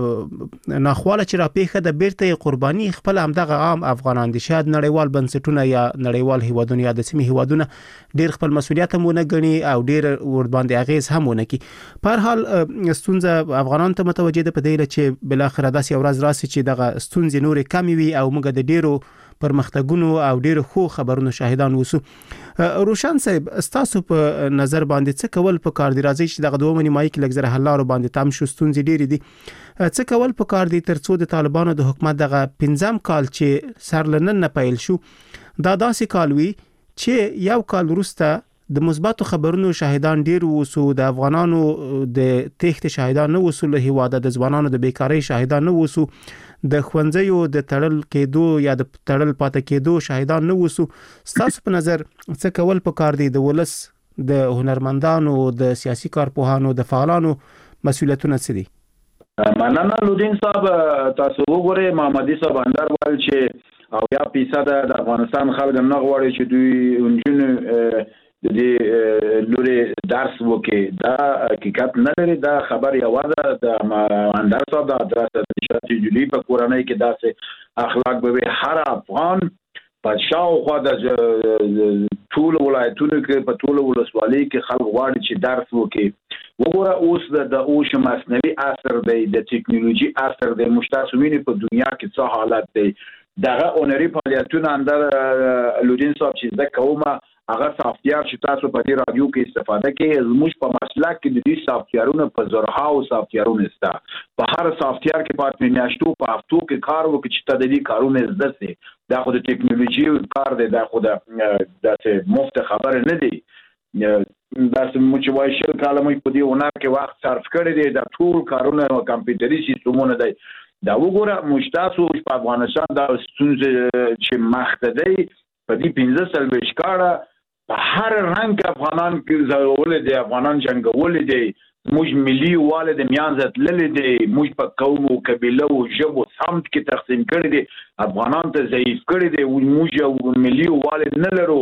ناخواله چې را پیښه د بیرته قرباني خپل همدغه عام افغانان دي. شاید نړیوال بنسټونه یا نړیوال هیوادونه یا د سیمې هیوادونه ډیر خپل مسولیت هم ونه غني او ډیر ور باندې اغیز هم ونه کی. په هر حال ستونزه افغانان ته متوجه ده په دې چې بل اخر داسې ورځ راسي چې دغه ستونزې نور کمی وي او موږ د ډیرو پرمختګونو او ډیرو خو خبرونو شاهدان وسو. روشن صاحب تاسو په نظر باندې څه کول په کار دی؟ راځي چې دغه دوه نیمایي کې لګزره حلارو باندې تام شو ستونزې ډېری دي، څه کول په کار دی ترڅو د طالبانو د حکومت دغه پنځم کال چې سرلنن نه پیل شو دا داسې کال وي چې یو کال وروسته د مثبتو خبرونو شاهدان ډیر وسو، د افغانانو د تخت شاهدان نه وسو، له هیواده د ځوانانو د بیکاری شاهدان نه وسو، د خوندزیو د تړل کېدو یا د تړل پاتې کېدو شاهدان نه وسو. تاسو په نظر څه کول په کار دی؟ د ولس د هنرمندانو د سیاسي کارپوهانو د فعالانو مسؤلیتونه څه دي؟ مننه لودین صاحب. تاسو وګورئ محمدي صاحب اندر ول چې او یا فیصد د افغانستان خلک نه غواړي چې دوی انجن د دې لوري درس وکي. دا حقیقت نه لري، دا خبر یوازې د اندر صاحب د درس د شاتي جوړي په کورنۍ کې داسې اخلاق به هر افغان په شاوخوا د ټول ولایتونو کې په ټول ولسوالۍ کې خلک غواړي چې درس وکړي. وګوره اوس د اوش مصنوعي اثر دی، د ټکنالوژي اثر دی، مشتاسمین په دنیا کې څه حالت دی. دغه اونري فعالیتونه اندر لودین صاحب چې زده کومه هغه سافټویر چې تاسو په دې رادیو کې استفاده کوي، زموږ په مسلک کې د دې سافټویرونو په زرها او سافټویرونه ستا په هر سافټویر کې پات میاشتو په هفتو کې کار وکړي چې تدې کارونه زده سي. دا خو د ټکنالوژي کار دی، دا خو د داسې مفت خبره نه دی. دا سمو چې وایي شل کاله مې په دې هنر کې وخت صرف کړی دی، دا ټول کارونه کمپیوټري سیستمونه دی. دا وګوره مشتاسو په افغانستان دا ستونزې چې مخته دی په دې پنځه څلوېښت کاله په هر رنګ افغانان کې زغول دي، افغانان جنگول دي، موږ ملي والي د میانځ تللی دي، موږ په قوم او قبيله او ژبو سمت کې تقسیم کړی دي، افغانان ته ضعیف کړی دي، موږ یو ملي والي نه لرو.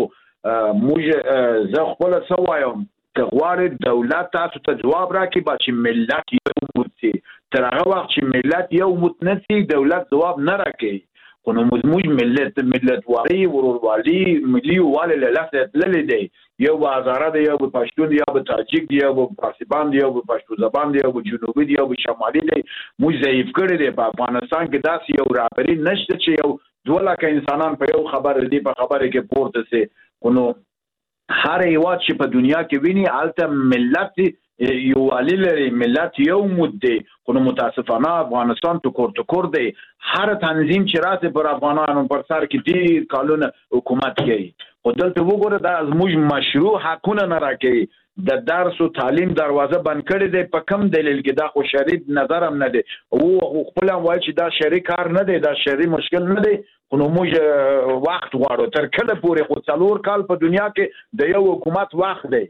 موږ زه خپل څه وایم که غواړي دولت تاسو ته جواب راکړي چې ملت یو موت سي. تر هغه وخت چې ملت یو موت نه سي دولت جواب نه راکړي. خو نو موږ ملت ملت واري وروروالي ملي والي له لاسه تللی دی، یو به هزاره دی، یو به پښتون دی، یو به تاجک دی، یو به پارسیبان دی، یو به پښتو زبان دی، یو به جنوبي دی، یو به شمالي دی. موږ ضعیف کړی دی. په افغانستان کې داسې یو رهبري نشته چې یو دوه لکه انسانان په یو خبره دی په خبره کې پورته سي. خو نو هر هیواد چې په دنیا کې ویني هلته ملت یو والی لري، ملت یو مود دی. خو نو متاسفانه افغانستان ټکور ټکور دی. هر تنظیم چې راځي پر افغانانو پر سر کې ډېر کالونه حکومت کوي. خو دلته وګوره دا زموږ مشروع حقونه نه راکوي. د درس او تعلیم دروازه بند کړې دی. په کم دلیل کې دا خو شرعي نظر هم نه دی، او خپل هم وایي چې دا شرعي کار نه دی، دا شرعي مشکل نه دی. خو نو موږ وخت غواړو تر کله پورې. خو څلور کال په دنیا کې د یو حکومت وخت دی.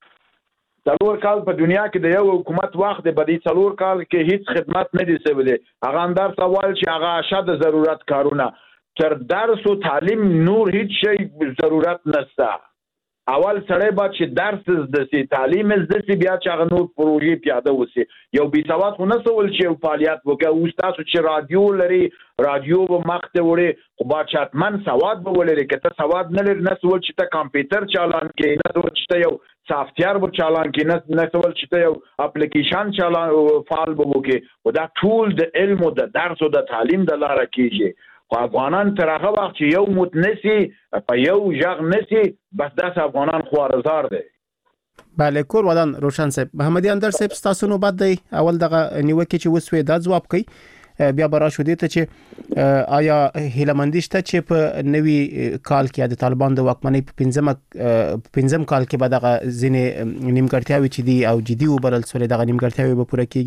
څلور کال په دنیا کې د یو حکومت وخت دی. په دې څلور کال کې هیڅ خدمت نه دي سویلې. هغه اندر سوال چې هغه اشد ضرورت کارونه تر درس او تعلیم نور هیڅ شی ضرورت نشته. اول سړی با چې درس زده سي، تعلیم زده سي، بیا چې هغه نور پروژې پیاده وسي. یو بي سواد خو نه سوال چې یو فعالیت وکړي. اوس تاسو چې رادیو لري، رادیو به مخته وړي، خو با چې حتمن سواد به ولري. که ته سواد نه لري، نه سوال چې ته کمپیوټر چالان کړې، نه سوال چې ته یو سافټویر به چالان کړې، نه نه سوال چې ته یو اپلیکیشن چالان فعال به وکړې. خو دا ټول د علم او د درس او د تعلیم د لاره کېږي. خو افغانان تر هغه وخت چې یو موت نسی په یو ژغ نسی، بس داس افغانان خوارزار دی. بله کور ودان روشن صاحب. محمدي اندر صاحب تاسو نو بد دی اول دغه نیوکه چې وسوي دا جواب کوي. بیا برا شو دي ته چې آیا هیلمندشته چې په نوي کال کې د طالبان د واکمنۍ په پنځم پنځم کال کې به دغه ځینې نیمګړتیاوي چې دی او جدي وبرل سولې دغه نیمګړتیاوي به پوره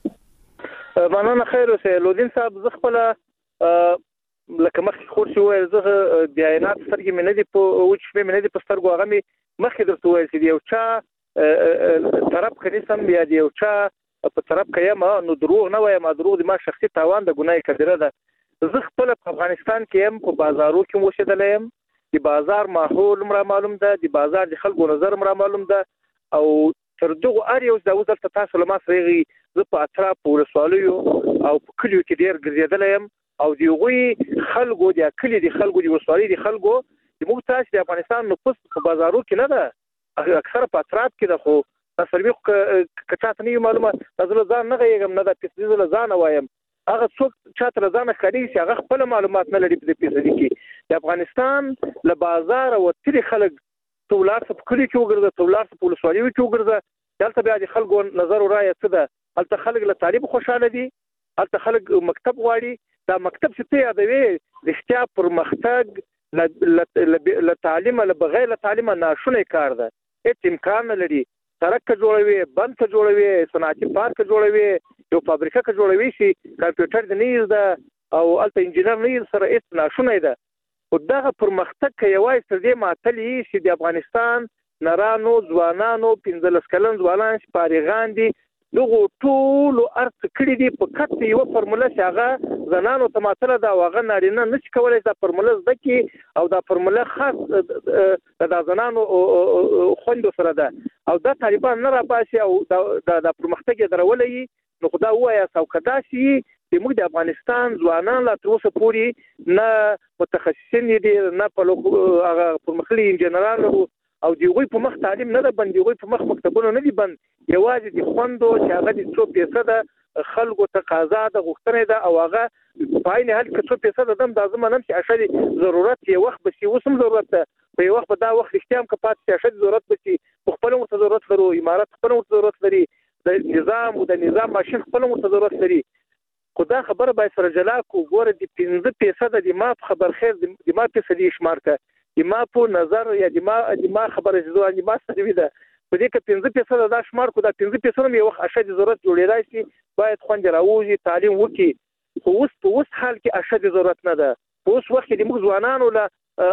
کیږي. مننه خیر اوسه لودین صاحب. زه خپل لکه مخکې خور چې وویل زه بیانات سترګې مې نه دي په وچ شپې مې نه دي په سترګو. هغه مې مخکې درته وویل چې د یو چا طرف که نیسم یا د یو چا په طرف که یم نو دروغ نه وایم. دروغ د ما شخصي تاوان د ګناه کبیره ده. زه خپله په افغانستان کې یم، په بازارو کې م اوسېدلی یم. د بازار ماحول هم را معلوم ده، د بازار د خلکو نظر هم را معلوم ده. او تر دغو هر یو دا اوس دلته تاسو له ما سره هغې زه په اطرافو ولسوالیو او په کلیو کې ډېر ګرځېدلی یم. او د هغوی خلکو د کلي د خلکو د ولسوالۍ د خلکو د موږ تاسو د افغانستان نفوس په بازارو کې نه ده، اکثره په اطراف کې ده. خو تاسو که چاته نه وي معلومه، زه له ځان نه غږېږم، نه دا فیصدي زه له ځانه وایم. هغه څوک چاته له ځانه ښکارېږي چې هغه خپله معلومات نه لري په دې فیصدي کې. د افغانستان له بازاره وتلي خلک ته ولاړ شه، په کلي کې وګرځه، ته ولاړ شه په ولسوالیو کې وګرځه. دلته بیا د خلکو نظر و رایه څه ده. هلته خلک له تعلیم خوشحاله دي، هلته خلک مکتب غواړي. دا مکتب چې ته یادوې رښتیا پرمختګ له تعلیمه له بغیر له تعلیمه ناشونی کار ده. هېڅ امکان نه لري. سړک که جوړوي، بند که جوړوي، صنعتي پارک که جوړوي، یو فابریکه که جوړوي چې کمپیوټر دې نه زده او هلته انجینر نه سره هېڅ ناشونی ده. خو دغه پرمختګ که یوازې تر دې معطل وي چې د افغانستان نرانو ځوانانو پنځلس کلن ځوانان چې فارغان دي دغو ټولو ارڅ کړي دي په کټ یوه فرموله چې هغه زنانو ته معطله ده او هغه نارینه نشي کولی دا فرموله زده کړي او دا فرموله خاص د دا زنانو خویندو سره ده. او دا طالبان نه راباسي او دا پرمختګ یې درولی نو خو دا ووایاست. او که داسې وي چې موږ د افغانستان ځوانان لا تر اوسه پورې نه متخصصین دي نه په هغه پرمختللي انجنیران لرو او دیوی په مخ تعلیم نه ده بند دیوی په مخ مکتبونه نه دي بند یوازې د خوندو چې هغه د څو فیصده خلکو تقاضا د غوښتنې ده او هغه په عین حال کې څو فیصده دم د زمانم چې اشد ضرورت یو وخت بس یو سم ضرورت ده په یو وخت په دا وخت اختیام کپات چې اشد ضرورت بچي خپل ورته ضرورت لرو امارات خپل ورته ضرورت لري د نظام او د نظام ماشين خپل ورته ضرورت لري خدا خبره باید سره جلا کو ګوره د پنځه فیصد د ما خبر خیر د ما فیصد شمار کا د ما په نظر یا د ما د ما خبره زو د ما ستوي ده په دې کې پنځه فیصد دا شمار کو دا پنځه فیصد مې وخت اشد ضرورت جوړیدای شي باید خوند راوځي تعلیم وکي خو اوس په اوس حال کې اشد ضرورت نه ده په اوس وخت کې د موږ ځوانانو له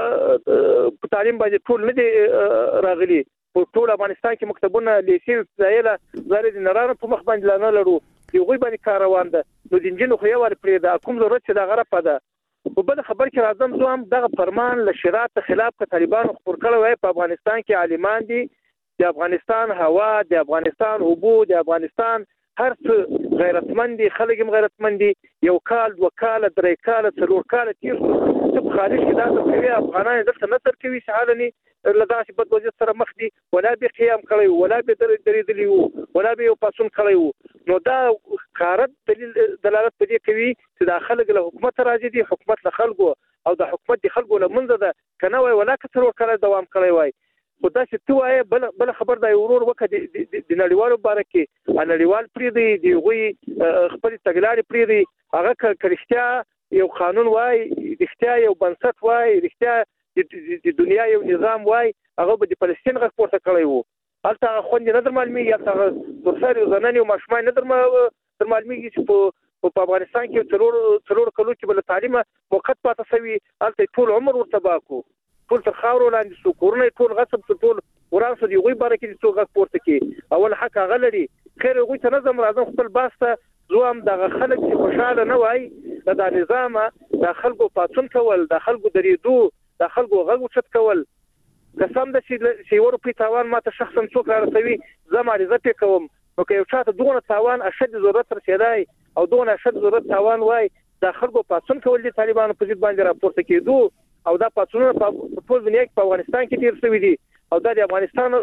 په تعلیم باندې ټول نه دي راغلي په ټول افغانستان کې مکتبونه لیسې ځایله زاري د نرانو په مخ باندې نه لرو یو غوي باندې کار روان ده نو د انجینو خو یو ور پرې ده کوم ضرورت چې دا غره پده په بل خبر کې راځم زه هم دغه فرمان له شریعت خلاف ک طالبانو خبر کړو وای په افغانستان کې عالمان دي د افغانستان هوا د افغانستان اوبو د افغانستان هر څه غیرتمند دي خلک هم غیرتمند دي یو کال وکاله درې کال څلور کال تیر څه خارج کې دا کوي افغانان دلته نظر کوي شعالني لداسې بد وضعیت سره مخ دي ولا به قیام کړی ولا به درېدلی وو ولا به یو پاسون کړی وو نو دا قارت دلیل دلالت په دې کوي چې د خلک له حکومت راځي دي حکومت له خلکو او د حکومت د خلکو له منځ ده کنه وای ولا کثر وکړه دوام کړی وای خدا چې تو وای بل بل خبر دا ورور وکړي د نړیوالو بارکه نړیوال پری دی دی غوي خپل تګلارې پری دی هغه کړهشتیا یو قانون وای رښتیا یو بنسټ وای رښتیا د دنیا یو نظام وای هغه به د فلسطین غږ پورته کړی وو هلته خوندې نه در معلومیږي هلته ترساري زنانې او ماشومان نه در معلومیږي چې په په افغانستان کې څلور څلور کلو کې بل تعلیمه موقت پاتې شوی هلته ټول عمر ورته باکو ټول تر خاورو لاندې سو کورونه ټول غصب ټول ورانسو دی غوي بارکې د څو غږ پورته کې اول حق هغه لري خیر غوي ته نظم راځم خپل باسته زوام دغه خلک چې خوشاله نه وای دا نظام د خلکو پاتون کول د خلکو درېدو د خلکو غږ وچت کول قسم د چې ورو په تاوان ماته شخصا څوک راځي زما عزت کوم نو که یو چاته دغه تاوان اشد ضرورت رسیدای او دغه اشد ضرورت تاوان وای د خلکو پاتون کول دي طالبانو په ضد باندې راپورته کېدو او دا پاتونونه په ټول دنیا کې په افغانستان کې ډیر شوي دي او دا د افغانستان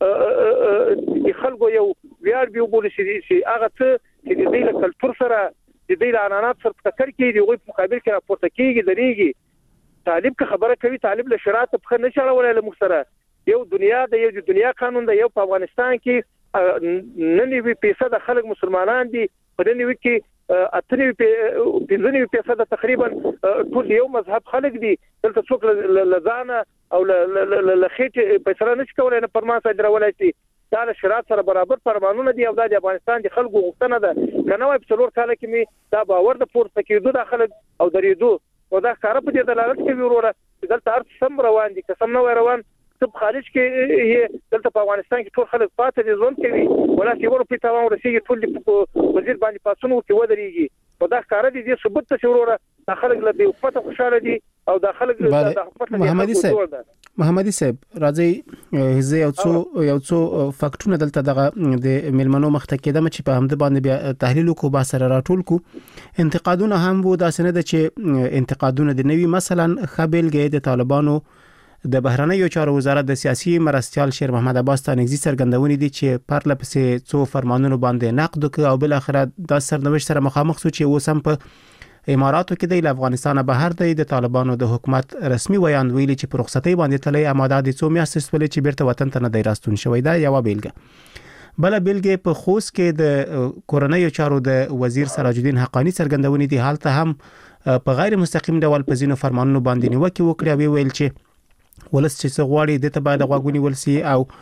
د خلکو یو ویار به وبول شي چې هغه څه چې د دې له کلتور سره د دې له عنعنات سره ټکر کوي دی غوي په مقابل کې راپورته کیږي درېږي طالب که خبره کوي طالب له شرایط په نه چلولای له مخسره یو دنیا د یو دنیا قانون د یو په افغانستان کې نن وی پیسه د خلک مسلمانان دي په نن وی کې اتنی په پیسه تقریبا ټول یو مذهب خلک دي دلته څوک لزانه او لخیټ پیسه نشي کولای نه پرما صدر ولای شي دا له شرایط سره برابر فرمانونه دي او د افغانستان د خلکو غوښتنه ده کنه وای په څلور کال کې می دا باور د پورته کېدو د خلک او درېدو او دا کار په دې دلالت کوي وروره دلته هر سم روان دي قسم نه روان څه خارج کې دلته په افغانستان کې ټول خلک پاتې دي ژوند کوي ولا چې ورو په تاوان ورسیږي ټول په وزیر باندې پاسونو کې ودرېږي او دا کار دي چې ثبوت ته وروره خلک له دې حکومت خوشاله دي او د خلک د حکومت محمدي صاحب محمدي صاحب راځي زه یو څو یو څو فاکټونه دلته دغه د ملمنو مخته کېدم چې په همد باندې بیا تحلیل کو با سره راټول کو انتقادونه هم وو دا سند چې انتقادونه د نوي مثلا خبرګې د طالبانو د بهرنیو چارو وزارت د سیاسي مرستيال شیر محمد عباس تانګزي څرګندونې دي چې پرله پسې څو فرمانونو باندې نقد وکړ او بل اخر د سرنوشت سره مخامخ شو چې اوس هم په اماراتو کې د افغانستان بهر د طالبانو د حکومت رسمي ویان ویلي چې پر رخصتي باندې تللی اماده دي څو میاشتې سولې چې بیرته وطن ته نه دی راستون شوی دا یو بیلګه بل بیلګه په خوست کې د کورنیو چارو د وزیر سراج الدین حقانی څرګندونې دي حالت هم په غیر مستقیم ډول په ځینو فرمانونو باندې نیوکه وکړه ویل چې ولس چې څغواړي د تبا د غواګونی ولسی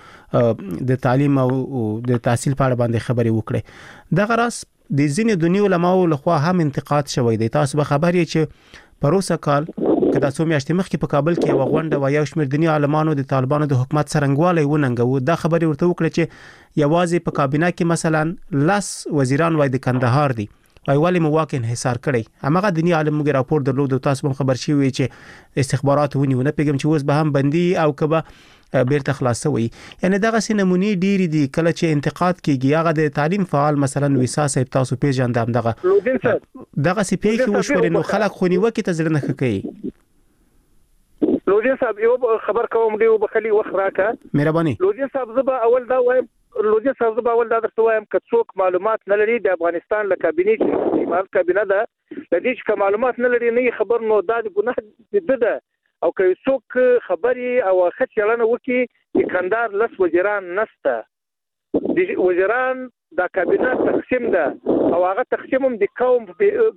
او د تعلیم او د تحصیل په اړه باندې خبري وکړي د غراس د ځینې دنیو علماو لخوا هم انتقاد شوی دی تاسو به خبر یې چې پروسه کال کدا څو میاشتې مخکې په کابل کې یو غونډه و یو شمېر دنیا علمانو د طالبانو د حکومت څرنګوالی وننګو دا خبري ورته وکړه چې یوازې په کابینه کې مثلا لاس وزیران وای د کندهار دي وای والی مواقع انحصار کړي همغه دنیا علم موږ راپور درلود تاسو هم خبر شي وي چې استخبارات ونیونه پیغام چې اوس به هم بندي او کبه بیرته خلاصوي. یعنی دغه سینمونی ډیری دي کله چې انتقاد کیږي هغه د تعلیم فعال مثلا ویسا صاحب تاسو پیژندم دغه دغه سی پیښه وشول نو خلک خونیوه کې تزر نه کوي. لودین صاحب یو خبر کوم دی وبخلي وخت راکا مهرباني. لودین صاحب زبا اول دا وایم لودین صاحب زبا اول دا درته وایم که څوک معلومات نه لري د افغانستان له کابینې چې استعمال کابینه ده د دې چې معلومات نه لري نه خبر نو دا د ګناه ده او که څوک خبري او خچلنه وکي د کندهار لس وزیران نسته د وزیران د کابینه تقسیم ده او هغه تقسیم هم د قوم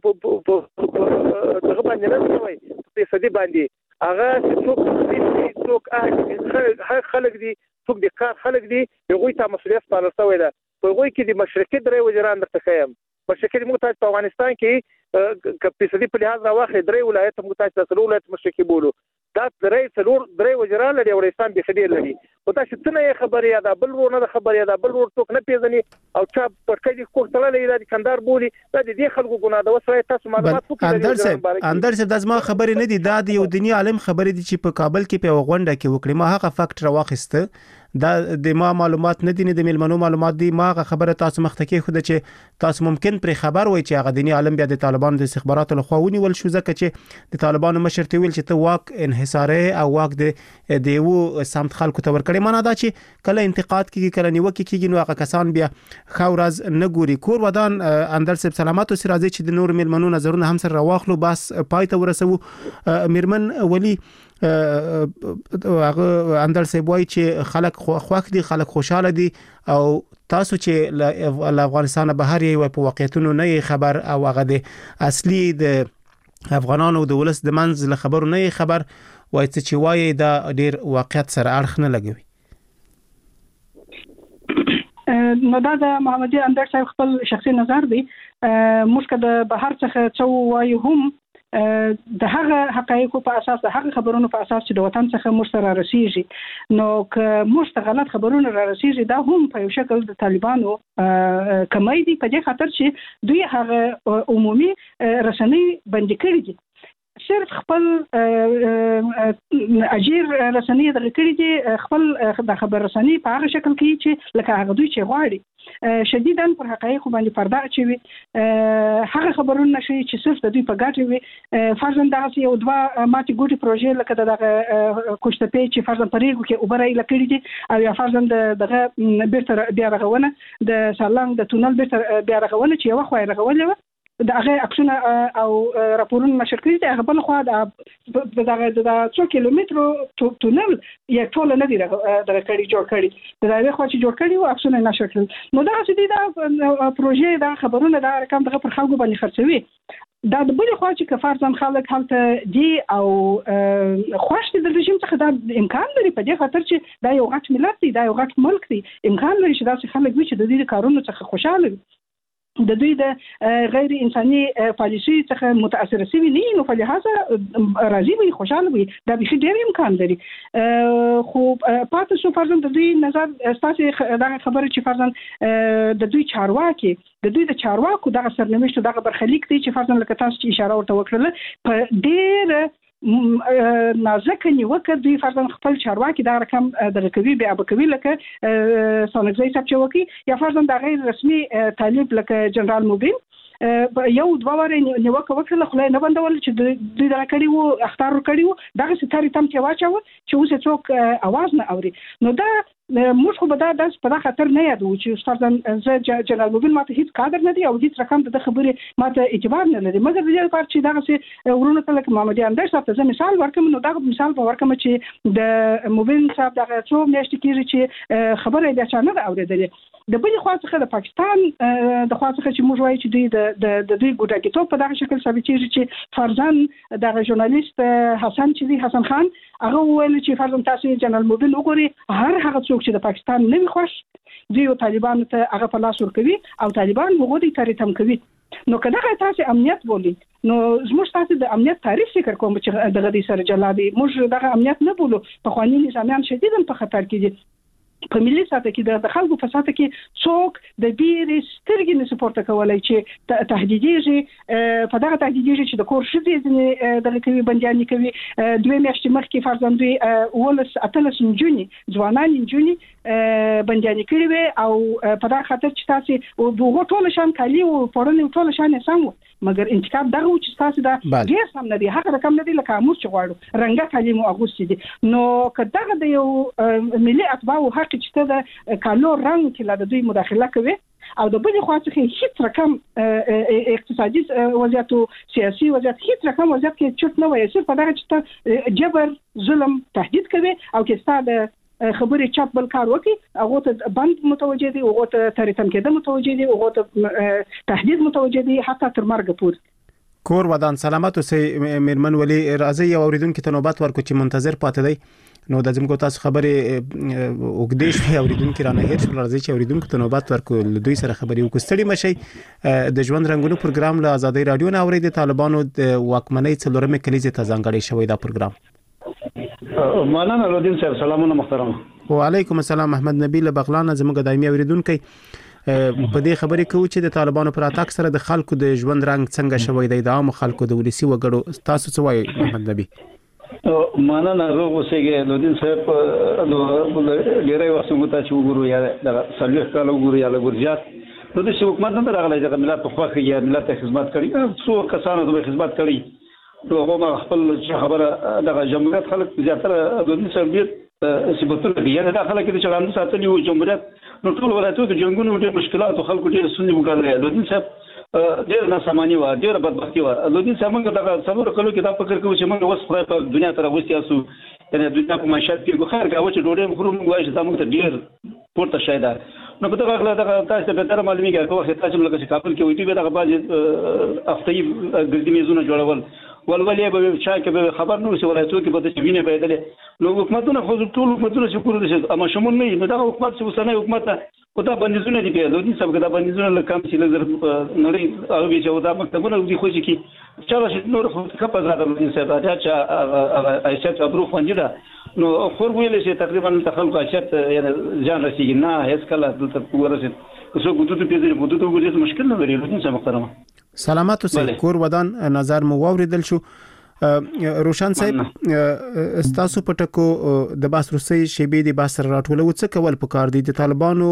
دغه باندې نه وي په صدې باندې هغه څوک څوک هغه خلک دي څوک د کار خلک دي هغه ته مسؤلیت سپارل شوی ده په هغه کې د مشرقي درې وزیران درته خیم مشرقي محتاج په افغانستان کې کپیسدي په لحاظ راوخه درې ولایت محتاج تاسو ولایت مشرقي بولو دا درې څلور درې وزیران لري افغانستان به خدي لري او تاسو څنګه خبرې یا دا بل ورونه د خبرې دا بل ور څوک نه پیژني او چا په کدي کوټله لري د کندهار بولي دا د دې خلکو ګناه ده وسره تاسو معلومات وکړئ. اندر صاحب اندر صاحب د زما خبرې نه دي دا د یو دنیا عالم خبرې دي چې په کابل کې په غونډه کې وکړي ما هغه فاکټ راوخسته دا د ما معلومات نه دي نه د ملمنو معلومات دي ما هغه خبره تاسو مخته کې خو د چې تاسو ممکن پر خبر وای چې هغه دنیا عالم بیا د طالبانو د استخباراتو له خواونی ول شو ځکه چې د طالبانو مشر ته ویل چې ته واک انحصاري او واک د دیو سمت خلکو ته ورکړي معنا دا چې کله انتقاد کیږي کله نیوکه کیږي نو هغه کسان بیا خورز نه ګوري کور ودان اندر صاحب سلامات او سرازي چې د نور ملمنو نظرونه هم سره راواخلو بس پای ته ورسو میرمن ولی هغه اندر صاحب وایي چې خلک خوښ دي خلک خوشاله دي او تاسو چې له افغانستان بهر یې په واقعیتونو نه خبر او هغه د اصلي د افغانانو د ولس د منځ له خبرو نه خبر وایي چې وایي دا ډیر واقعیت سره اړخ نه لګوي. نو دا د محمدي اندر صاحب خپل شخصي نظر دی. موږ که د بهر څخه څو وایو هم د هغه حقایقو په اساس د هغه خبرونو په اساس چې د وطن څخه موږ سره رسیږي نو که موږ ته غلط خبرونه را رسیږي دا هم په یو شکل د طالبانو کمای دي په دې خاطر چې دوی هغه عمومي رسنۍ بند کړي دي صرف خپل اجیر رسنۍ د کړي دي خپل د خبر رسنۍ په هغه شکل کې چې لکه هغه دوی چې غواړي شدیداً پر حقایق باندې پرده اچوي هغه خبرونه نشي چې صرف د دوی په ګټه وي فرضاً دغه یو دوا ماتي ګوټي پروژې لکه دغه کوشتپې چې فرضاً پرېګو کې اوبرای لکړي دي او یا فرضاً دغه بیرته بیا رغونه د سالنګ د تونل بیرته بیا رغونه چې یو خو رغونه د هغه اکشن او راپورونه نشر کړي دي هغه بل خو د دغه د څو کیلومترو تونل یا ټول نه دی د کړي جوړ کړي د هغه خو چې جوړ کړي او اکشن نشر کړي نو دا چې دا پروژې دا خبرونه دا رقم دغه پر خلکو باندې خرڅوي دا د بل خو چې کفارزن خلک هلته دی او خوښ دي د رژیم څخه دا امکان لري په دې خاطر چې دا یو غټ ملت دی دا یو غټ ملک دی امکان لري چې دا خلک وي چې د دې کارونو څخه خوشاله وي د دوی د غیر انساني پالیسي څخه متاثر شوي نه نو په لحاظه راضي وي خوشاله وي دا به ډېر امکان لري خو پاتې شو فرضاً د دوی نظر اساسي دا خبره چې فرضاً د دوی چارواکي د دوی د چارواکو دغه سرنوشت دغه برخلیک دی چې فرضاً لکه تاسو چې اشاره ورته وکړه په ډېر نازک نیوکه دوی فرضاً خپل چارواکي دا رقم د کوي بیا به کوي لکه سانګزي صاحب چې وکي یا فرضاً د غیر رسمي طالب لکه جنرال موبین یو دوه واره نیوکه وکړه خو نه بندول چې دوی دا کړي وو اختار کړي وو دغه ستاري تم چې واچو چې اوس څوک आवाज نه اوري نو دا موږ خو به دا د په خطر نه یادو چې فرضاً زه جنرال موبین ماته هیڅ کادر نه دی او هیڅ رقم د خبرې ماته اعتبار نه لري مګر د دې لپاره چې دغه ورونه ته لکه محمدي اندر صاحب ته مثال ورکوم نو دا مثال په ورکوم چې د موبین صاحب دغه څو میاشتې کېږي چې خبره بیا چا نه اورېدلې د بل خوا څخه د پاکستان د خوا څخه چې موږ وایو چې دوی د د دوی ګوډاګیتوب په دغه شکل ثابتېږي چې فرضاً دغه ژورنالیست حسن چې دی حسن خان هغه ویل چې فرضاً تاسو جنرال موبین وګورئ هر هغه څوک چې د پاکستان نه وي خوښ دوی طالبان ته هغه په لاس ورکوي او طالبان هغه دې تاریتم کوي نو کله تاسو امنیت بولی نو زموږ تاسو د امنیت تعریف فکر کوم چې دغه دې سره جلادي موږ دغه امنیت نه بولو په قانوني نظامیان شدیداً په خطر کې دي په ملي ساته کې د خلکو په ساته کې څوک د بیرې سترګې نه سپورټ کولای چې تهدیدېږي په دغه تهدیدېږي چې د کور شې ځنې دغه کوي بنديان کوي دوه میاشتې مخکې فرضاندوی ولس اتلس جوني ځوانان جوني بنديان کوي او په دغه خاطر چې تاسو دغه ټول شان کالي او پرونه ټول شان سم مګر انتخاب دغه چې تاسو دا ډیر سم نه دی هغه رقم نه دی لکه امور چې غواړو رنګه کالي مو اغوستي دي نو کداغه د یو ملي اتباع حق چې ته د کالو رنگ کې لا د دوی مداخله کوي او د بل خوا څخه هیڅ رقم اقتصادي وضعیت او سیاسي وضعیت هیڅ رقم وضعیت کې چټ نه وایي صرف دغه چې جبر ظلم تهدید کوي او کې ستاسو خبرې چاپ بل کار وکي هغه ته بند متوجه دي هغه ته تریتم کېده متوجه دي هغه ته تهدید متوجه دي حتی تر مرګ پورې. کور ودان سلامت اوسې میرمن ولی راځي یو اوریدونکو ته نوبت ورکو چې منتظر پاتې دی نو د زموږ تاسو خبرې وګدې شوی اوریدونکو رانه هیر شو راځي چې اوریدونکو ته نوبت ورکو دوی سره خبرې وکړو ستړي مشي د ژوند رنگونو پروګرام له آزادۍ رادیو نه اوري د طالبانو د واکمنۍ څلورمه کلیزه ته ځانګړی شوی دا پروګرام. مولانا لودین صاحب سلامونه محترم. وعلیکم السلام محمد نبی له بغلان زموږ دایمي اوریدونکو په دې خبرې کوي چې د طالبانو پر اتاک سره د خلکو د ژوند رنگ څنګه شوی دی د عام خلکو د ولسی وګړو تاسو څه وایي محمد نبی؟ مولانا روغ اوسېږي لودین صاحب نو ډیرې واسمو ته چې وګورو یا د سلوخ کالو وګورو یا لګورجات نو د حکومت نه راغلی چې ملت په خوخه یا ملت خدمت کوي څو کسانو د خدمت کوي نو هغه خپل خبره د جمهوریت خلک زیاتره لودین صاحب سبتونه دي نه داخله کې چې لاندې ساتلي او جمهوریت نو ټول ولایتونو کې جنگونو ډېر مشکلات او خلکو ډېر سنې وکړل لودین صاحب ډېر ناسمانی و ډېر بدبختی و لودین صاحب موږ دا څلور کلو کې دا فکر کوو چې موږ اوس خدای په دنیا ته راوستي اسو یعنی دنیا په معیشت کې خیر غواړي چې ډېر خورو موږ وایي چې موږ ته ډېر پورته شایده نو په دغه غلا دغه تاسو به تر معلومي کې کوم وخت تاسو لکه کابل کې وایي دغه باندې افتي ګردي میزونه جوړول ولولې به چا کې به خبر نو سي ولایتو کې به د وینې پیدلې نو حکومتونه خو ټول حکومتونه چې کور دي اما شمول نه نو دا حکومت چې وسنه حکومت او دا بندیزونه دي په لودین صاحب دا بندیزونه لکم چې لزر نړۍ او به چې دا مکتبونه دي خو چې چا چې نور خو کپا زاده لودین صاحب دا چې ایشت ابرو خوندې نو خور ویلې چې تقریبا تخلق ایشت یعنی ځان رسیږي نه هیڅ کله دلته ورسېد څو ګوتو په دې ګوتو ته وګورئ مشکل نه لري لودین صاحب محترم. سلامات اوسئ کور ودان نظر مو واوریدل شو روشن صاحب استاسو پټکو د باس روسي شیبې د باس راټولو څه کول پکار دي د طالبانو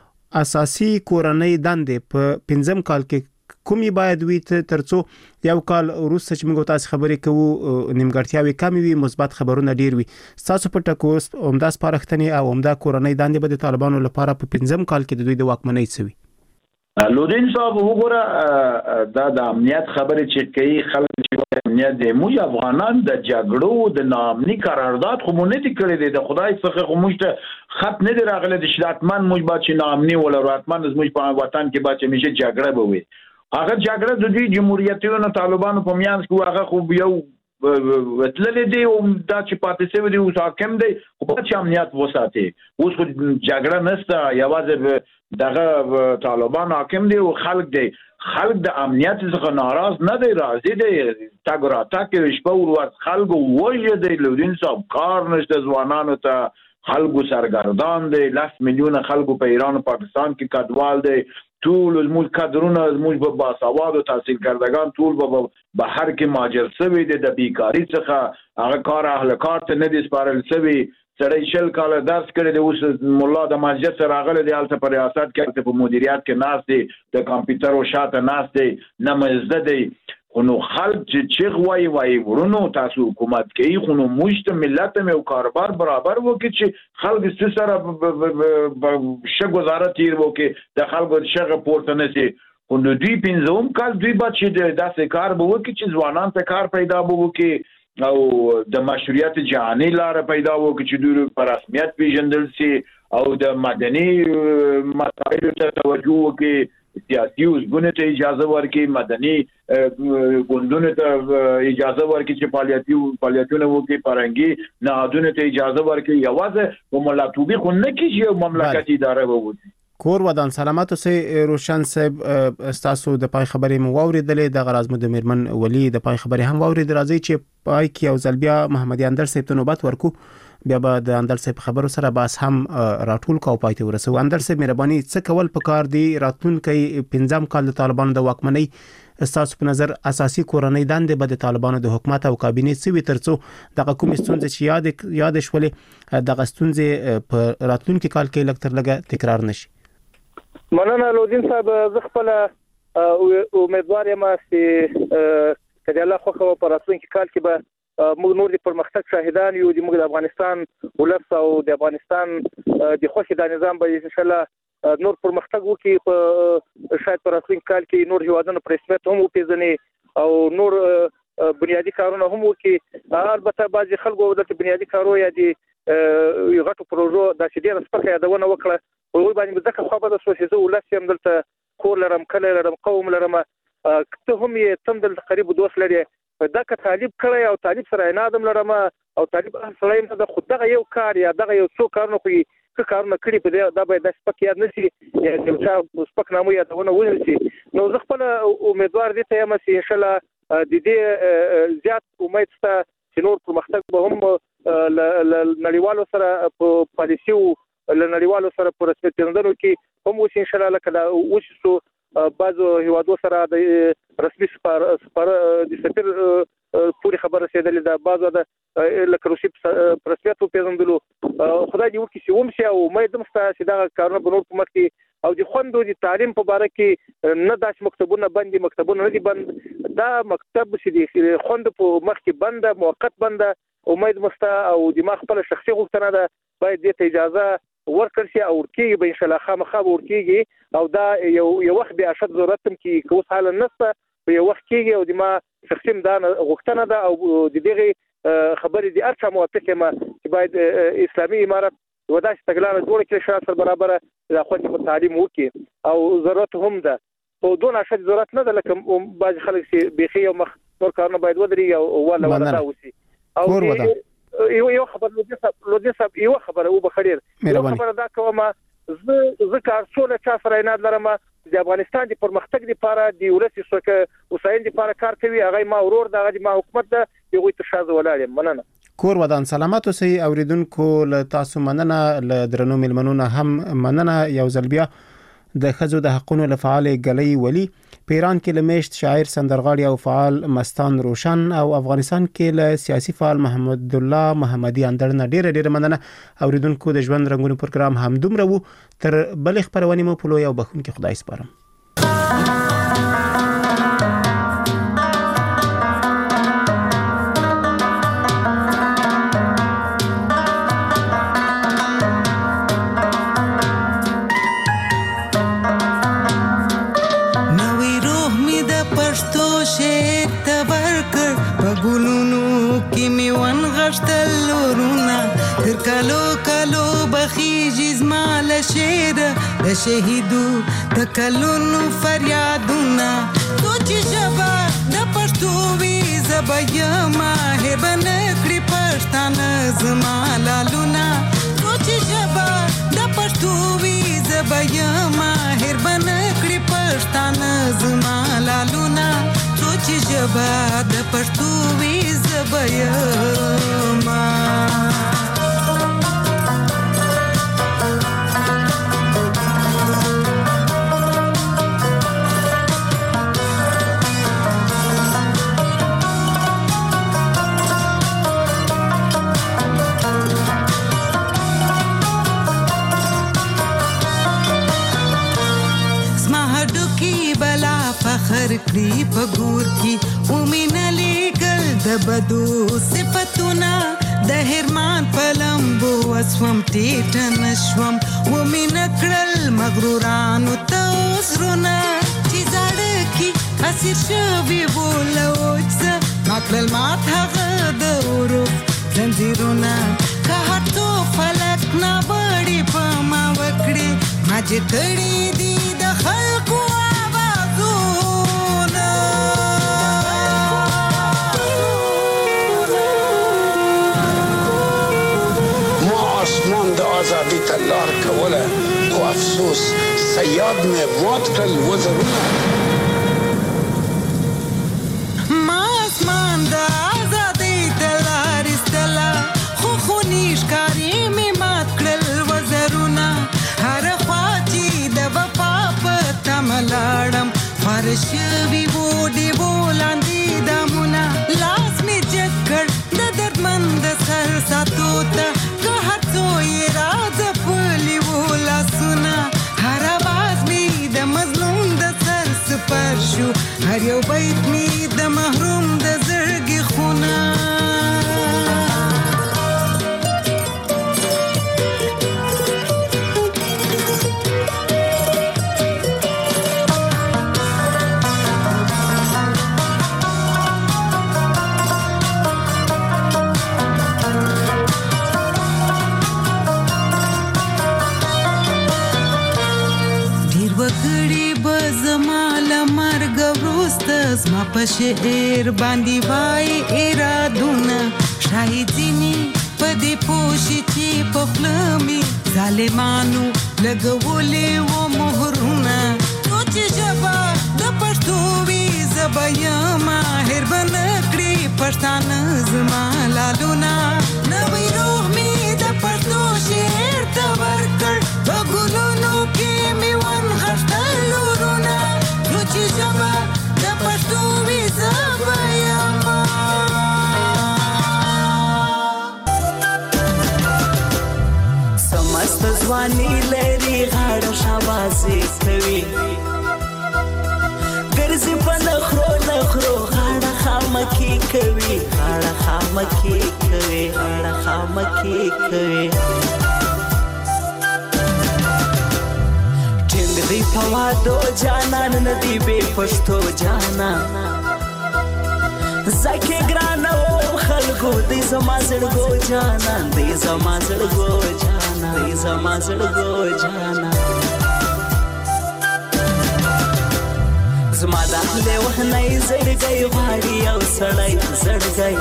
اساسي کورنۍ دندې په پنځم کال کې کومي باید وي ترڅو یو کال روس چې موږ تاسو خبرې کوو نیمګړتیاوي کم وي مثبت خبرونه ډیر وي استاسو پټکو اومداس پارختنی او اومدا کورنۍ دندې به د طالبانو لپاره په پنځم کال کې د دوی د واکمنۍ سوي. لودین صاحب وګوره دا د امنیت خبرې چې کوي خلک چې امنیت د موږ افغانان د جګړو د نامني قرارداد خو مونږ نه دي کړی دی د خدای څخه خو موږ ته خط نه دی راغلی د شراتمن موږ با چې نامني ولا راتمن زموږ په وطن کې با چې میشه جګړه به وي هغه جګړه د دې جمهوریتونو طالبانو په میانس کې هغه خو یو وتللې دی او دا چې پاتې شوی دی او حاکم دی خو په چې امنیت وساتي اوس خو جګړه نشته یوازې دغه طالبان حاکم دی او خلک دی خلک د امنیت څخه ناراض نه دی راضي دی تاګ را تاکي شپه ور خلک وایي دی لودین صاحب کار نشته ځوانانو ته خلکو سرګردان دی لاس میلیون خلکو په ایران او پاکستان کې کډوال دی ټول زموږ کادرونه زموږ په باسواد او تحصیل کردگان ټول په بهر کې ماجر شوی دی د بیکاری څخه هغه کار اهل کار ته نه دي سپارل شوی سړی شل کال درس کړی دی اوس مولا د مسجد سره راغلی دی هلته په ریاست کې په مدیریت کې ناست دی د کمپیوټر او شاته ناست دی نه مزده دی خو نو خلک چې چغ وایي وایي ورونو تاسو حکومت کوي خو نو موږ ته ملت مې او کاروبار برابر وکړي چې خلک ست سره ښه ګزاره تیر وکړي د خلکو شغه پورته نه شي خو نو دوی پنځوم کال دوی به چې داسې کار به وکړي چې ځوانان ته کار پیدا به وکړي او د مشروعیت جهاني لاره پیدا وکړي چې دوی په رسمیت پیژندل شي او د مدني مسایلو ته توجه وکړي سیاسي اوسګونه ته اجازه ورکړي مدني ګوندونو ته اجازه ورکړي چې فعالیتي فعالیتونه وکړي فرهنګي نهادونو ته اجازه ورکړي یوازې په ملاتوبي خو نه کېږي یو مملکتي اداره ووځي. کور ودان سلامات اوسئ روشن صاحب استاسو د پای خبرې مو واوریدلې د غراز مو د میرمن ولی د پای خبرې هم واورید راځي چې پای کې او زلبیا محمد اندر صاحب ته نوبت ورکو بیا به د اندل صاحب خبرو سره باس هم راټول کو پاتې ورسو. اندل صاحب مهرباني څه کول پکار دی راتلونکي پنځم کال د طالبانو د واکمنۍ استاسو په نظر اساسي کورنۍ دندې به د طالبانو د حکومت او کابینه سوي ترڅو دغه کوم ستونزې چې یاد یاد شولې دغه ستونزې په راتلونکي کال کې لکتر لګه تکرار نشي. مننه لودین صاحب، زه خپل امیدوار یم چې کله الله خو په راتلونکي کال کې به موږ نور د پرمختګ شاهدان یو، د موږ د افغانستان ولس او د افغانستان د خوښي د نظام به ان شاء الله نور پرمختګ وکړي. په شاید پر راتلونکي کال کې نور هیوادونو پر رسمیت هم وپیژني او نور بنیادی کارونه هم وکړي. البته بعضی خلکو د بنیادی کارو یا د یو غټو پروژو د شډیر سپکه یادونه وکړه، او وی باندې ځکه خو به د سوسیزو ولس هم دلته کور لرم، کله لرم، قوم لرم، ته هم یې تم دلته قریب دوست لري. دا که طالب کړی او طالب سره عنادم لرم او طالب سره هم د خود دغه یو کار یا دغه یو څو کارونه خو که کارونه کړی په دا به د سپک یاد نشي یا د چا سپک نامو یادونه ونیول شي. نو زه خپل امیدوار دي ته یم چې ان شاء الله د دې زیات امید شته چې نور پرمختګ به هم نړیوالو سره په پالیسي او نړیوالو سره په رسمیت پیژندنو کې هم وشي ان شاء الله. لکه دا وشي بعضو هیوادو سره د رسمي سفر د سفیر پوری خبر رسیدلې ده، بعضو د لکه روسي په رسمیت پیژندلو. خدای دې وکړي چې ومشي او امید هم شته چې دا کارونه به نور په مخ کې او د خوندو د تعلیم په باره کې نه داش مکتبونه بندي، مکتبونه نه دي بند، دا مکتب چې د خوندو په مخ کې بنده موقت بنده امید مسته او د ما خپل شخصي غوښتنه ده باید دې ته اجازه ورکړ شي او ورکیږي به ان شاء الله خامخا ورکیږي او دا یو یو وخت به اشد ضرورت هم کې کوس حال نشته په یو وخت کېږي او د ما شخصي دا غوښتنه ده او د دغه خبرې د ارچا موافقه ما چې باید اسلامي امارت وداش تګلاره جوړ کړي شرط سره برابر د خوندې په تعلیم وکړي او ضرورت هم ده په دون اشد ضرورت نه ده لکه بعض خلک چې بيخي او مخ نور کارونه باید ودري او ولا ولا وسی او یو یو خبر لودي صاحب یو خبره او بخیر یو خبره دا کومه زه زه کار څول چا سره نه لرم د افغانستان د پرمختګ لپاره د ولسی سوکه وسایل لپاره کار کوي هغه ما ورور دغه ما حکومت ده یو تشاز ولاله. مننه. کور ودان سلامات اوسئ اوریدونکو، له تاسو مننه، له درنو ملمنونو هم مننه. یو ځل بیا د خزو د حقونو لفعال غلی ولی پیران کې لمیشت شاعر سندرغاړي او فعال مستان روشن او افغانستان کې له سیاسي فعال محمد الله محمدي اندرنه ډیره ډیره مننه. اوریدونکو د ژوند رنگونو پروګرام هم دومره وو، تر بل خبرونه مو په لوی او بخون کې خدای سپارم. کالو کالو بخیجی زمال شیر د شهیدو د کلونو فریادونه سوچ شبا د پښتو وی زبیا ماهر بنکړي پښتانه زمالالونه سوچ شبا د پښتو وی زبیا ماهر بنکړي پښتانه زمالالونه سوچ شبا د پښتو وی زبیا ما فخر کړی په ګور کې ومنلې ګل د بدو صفاتونه د هرمان پلمبو وسوم ټیټ نشوم ومن کړل مغرورانو توسرونه چې زړه کې اسیر شوی بولوځ ماکل مات هغه د ورو زنجیرونه که هټو فلک نه وړي په ما وکړي ما چې کړی دي د خلکو آزادی تلار کوله او افسوس سیاد میں موت کل وزرونه ما اسمان دا آزادی تلار استلا خو خونیش لاړم فارشوي وو دیوو لاندې دامونه لاس می جګ کړ د دردمند سر ساتو ته که هر څو یې راز پلی وو لاسونه هر آواز می د مظلوم د سر سپر شو هر یو بیت می د محروم د زړګي خونه زما په شعر باندې وای ارادونه شاید ځینې په دې پوښي چې په خوله مې ظالمانو لګولې وو مهرونه نو چې ژبه د پښتو وي زه به یمه هېر به نه کړي پښتانه زما لالونه نوی روح مې د پښتو شعر ته ورکړ په ګلونو کې مې ونغښتل ورونه نو چې ژبه پښتو وي زه به یمه سمست ځواني لري غاړه شاباسي کوي ګرځي په نخرو نخرو غاړه خامکي کوي غاړه خامکي کوي غاړه خامکي کوي دی پوادو جانان ندی بے پشتو جانا زکی گرانا و خلقو دی زما زڑگو جانا دی زما زڑگو جانا دی زما زڑگو جانا زما داخل وحنی زڑگئی غاڑی او سڑی زڑگئی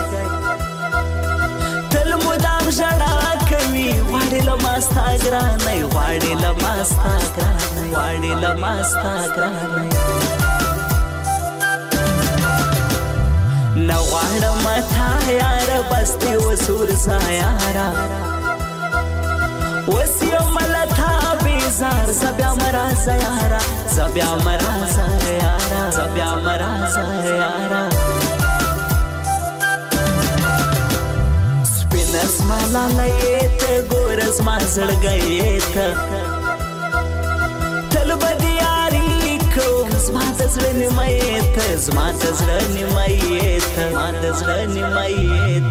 تل مدام جڑا کوي واړې لماستا ګرانې واړې لماستا ګرانې واړې لماستا ګرانې نو غواړم تا یار بستي وسور سایارا وسیو ملتا بیزار زبیا مرا زیارا زبیا مرا زیارا زبیا مرا زیارا اسما لالایت ګورز ما زړګیت تل بدیاری کو زما د زړه نیمایت زما د زړه نیمایت زما د زړه نیمایت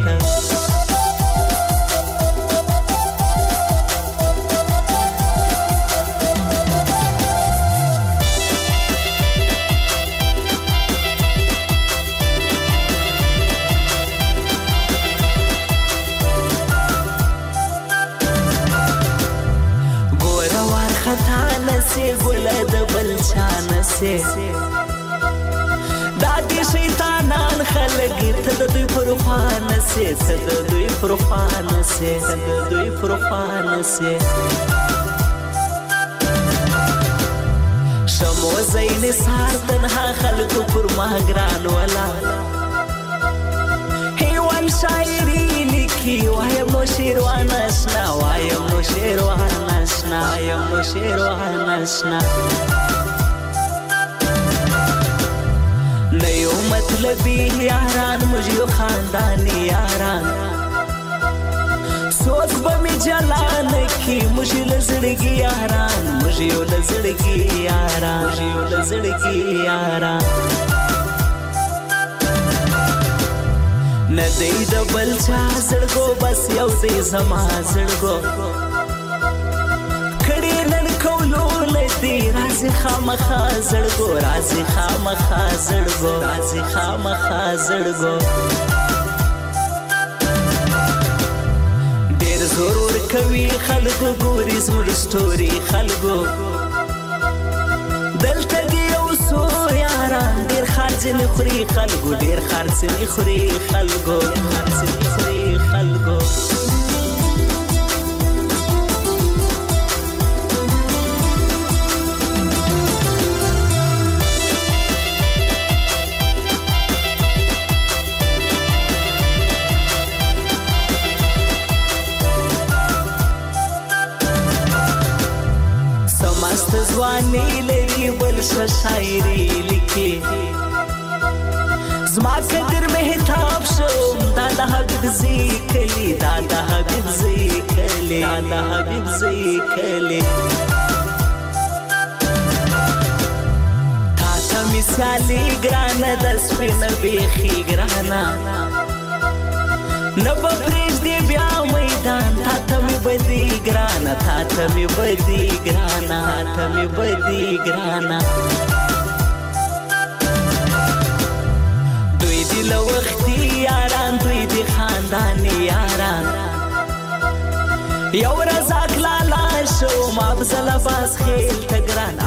ګله د بل شان سي دادی شیطانان خلک ته د دوی پروفان سي ته د دوی پروفان سي ته د دوی پروفان سي شمو زین سار تنها خلق پر ما ګران ولا هیوان شاعری لیکي وایم نو شیروان آشنا وایم نو شیروان آشنا وایم نو شیروان آشنا نیو مطلبی یاران مجھو خاندانی یاران سوز بمی جلان کی مجھو لزڑگی یاران مجھو لزڑگی یاران مجھو لزڑگی یاران ندی د بل چا زړګو بس یو دی زما زړګو کړي نن کولو لدی راځي خامخا زړګو راځي خامخا زړګو راځي خامخا زړګو ډېر زور ور کوي خلکو ګوري زموږ ستوري خلکو دلته دی یو سو یاران ډېر خرڅ نه خوري خلکو ډېر خرڅ نه خوري خلکو خرڅ نه خوري خلکو ځواني لري بل شش شاعري لیکي زما قدر مهتاب شوم دا د حبیب زی کلی دا د حبیب زی کلی دا د حبیب زی کلی تا ته مثالي ګرانه د سپین بیخي ګرانه نه به پرېږدې بیا میدان تا ته مې بدي ګرانه تا ته مې بدي ګرانه تا مې بدي ګرانه دوی دي له وختي یاران دوی دي خانداني یاران یو ورځ اکلالا شو ما بزله باز خیل ته ګران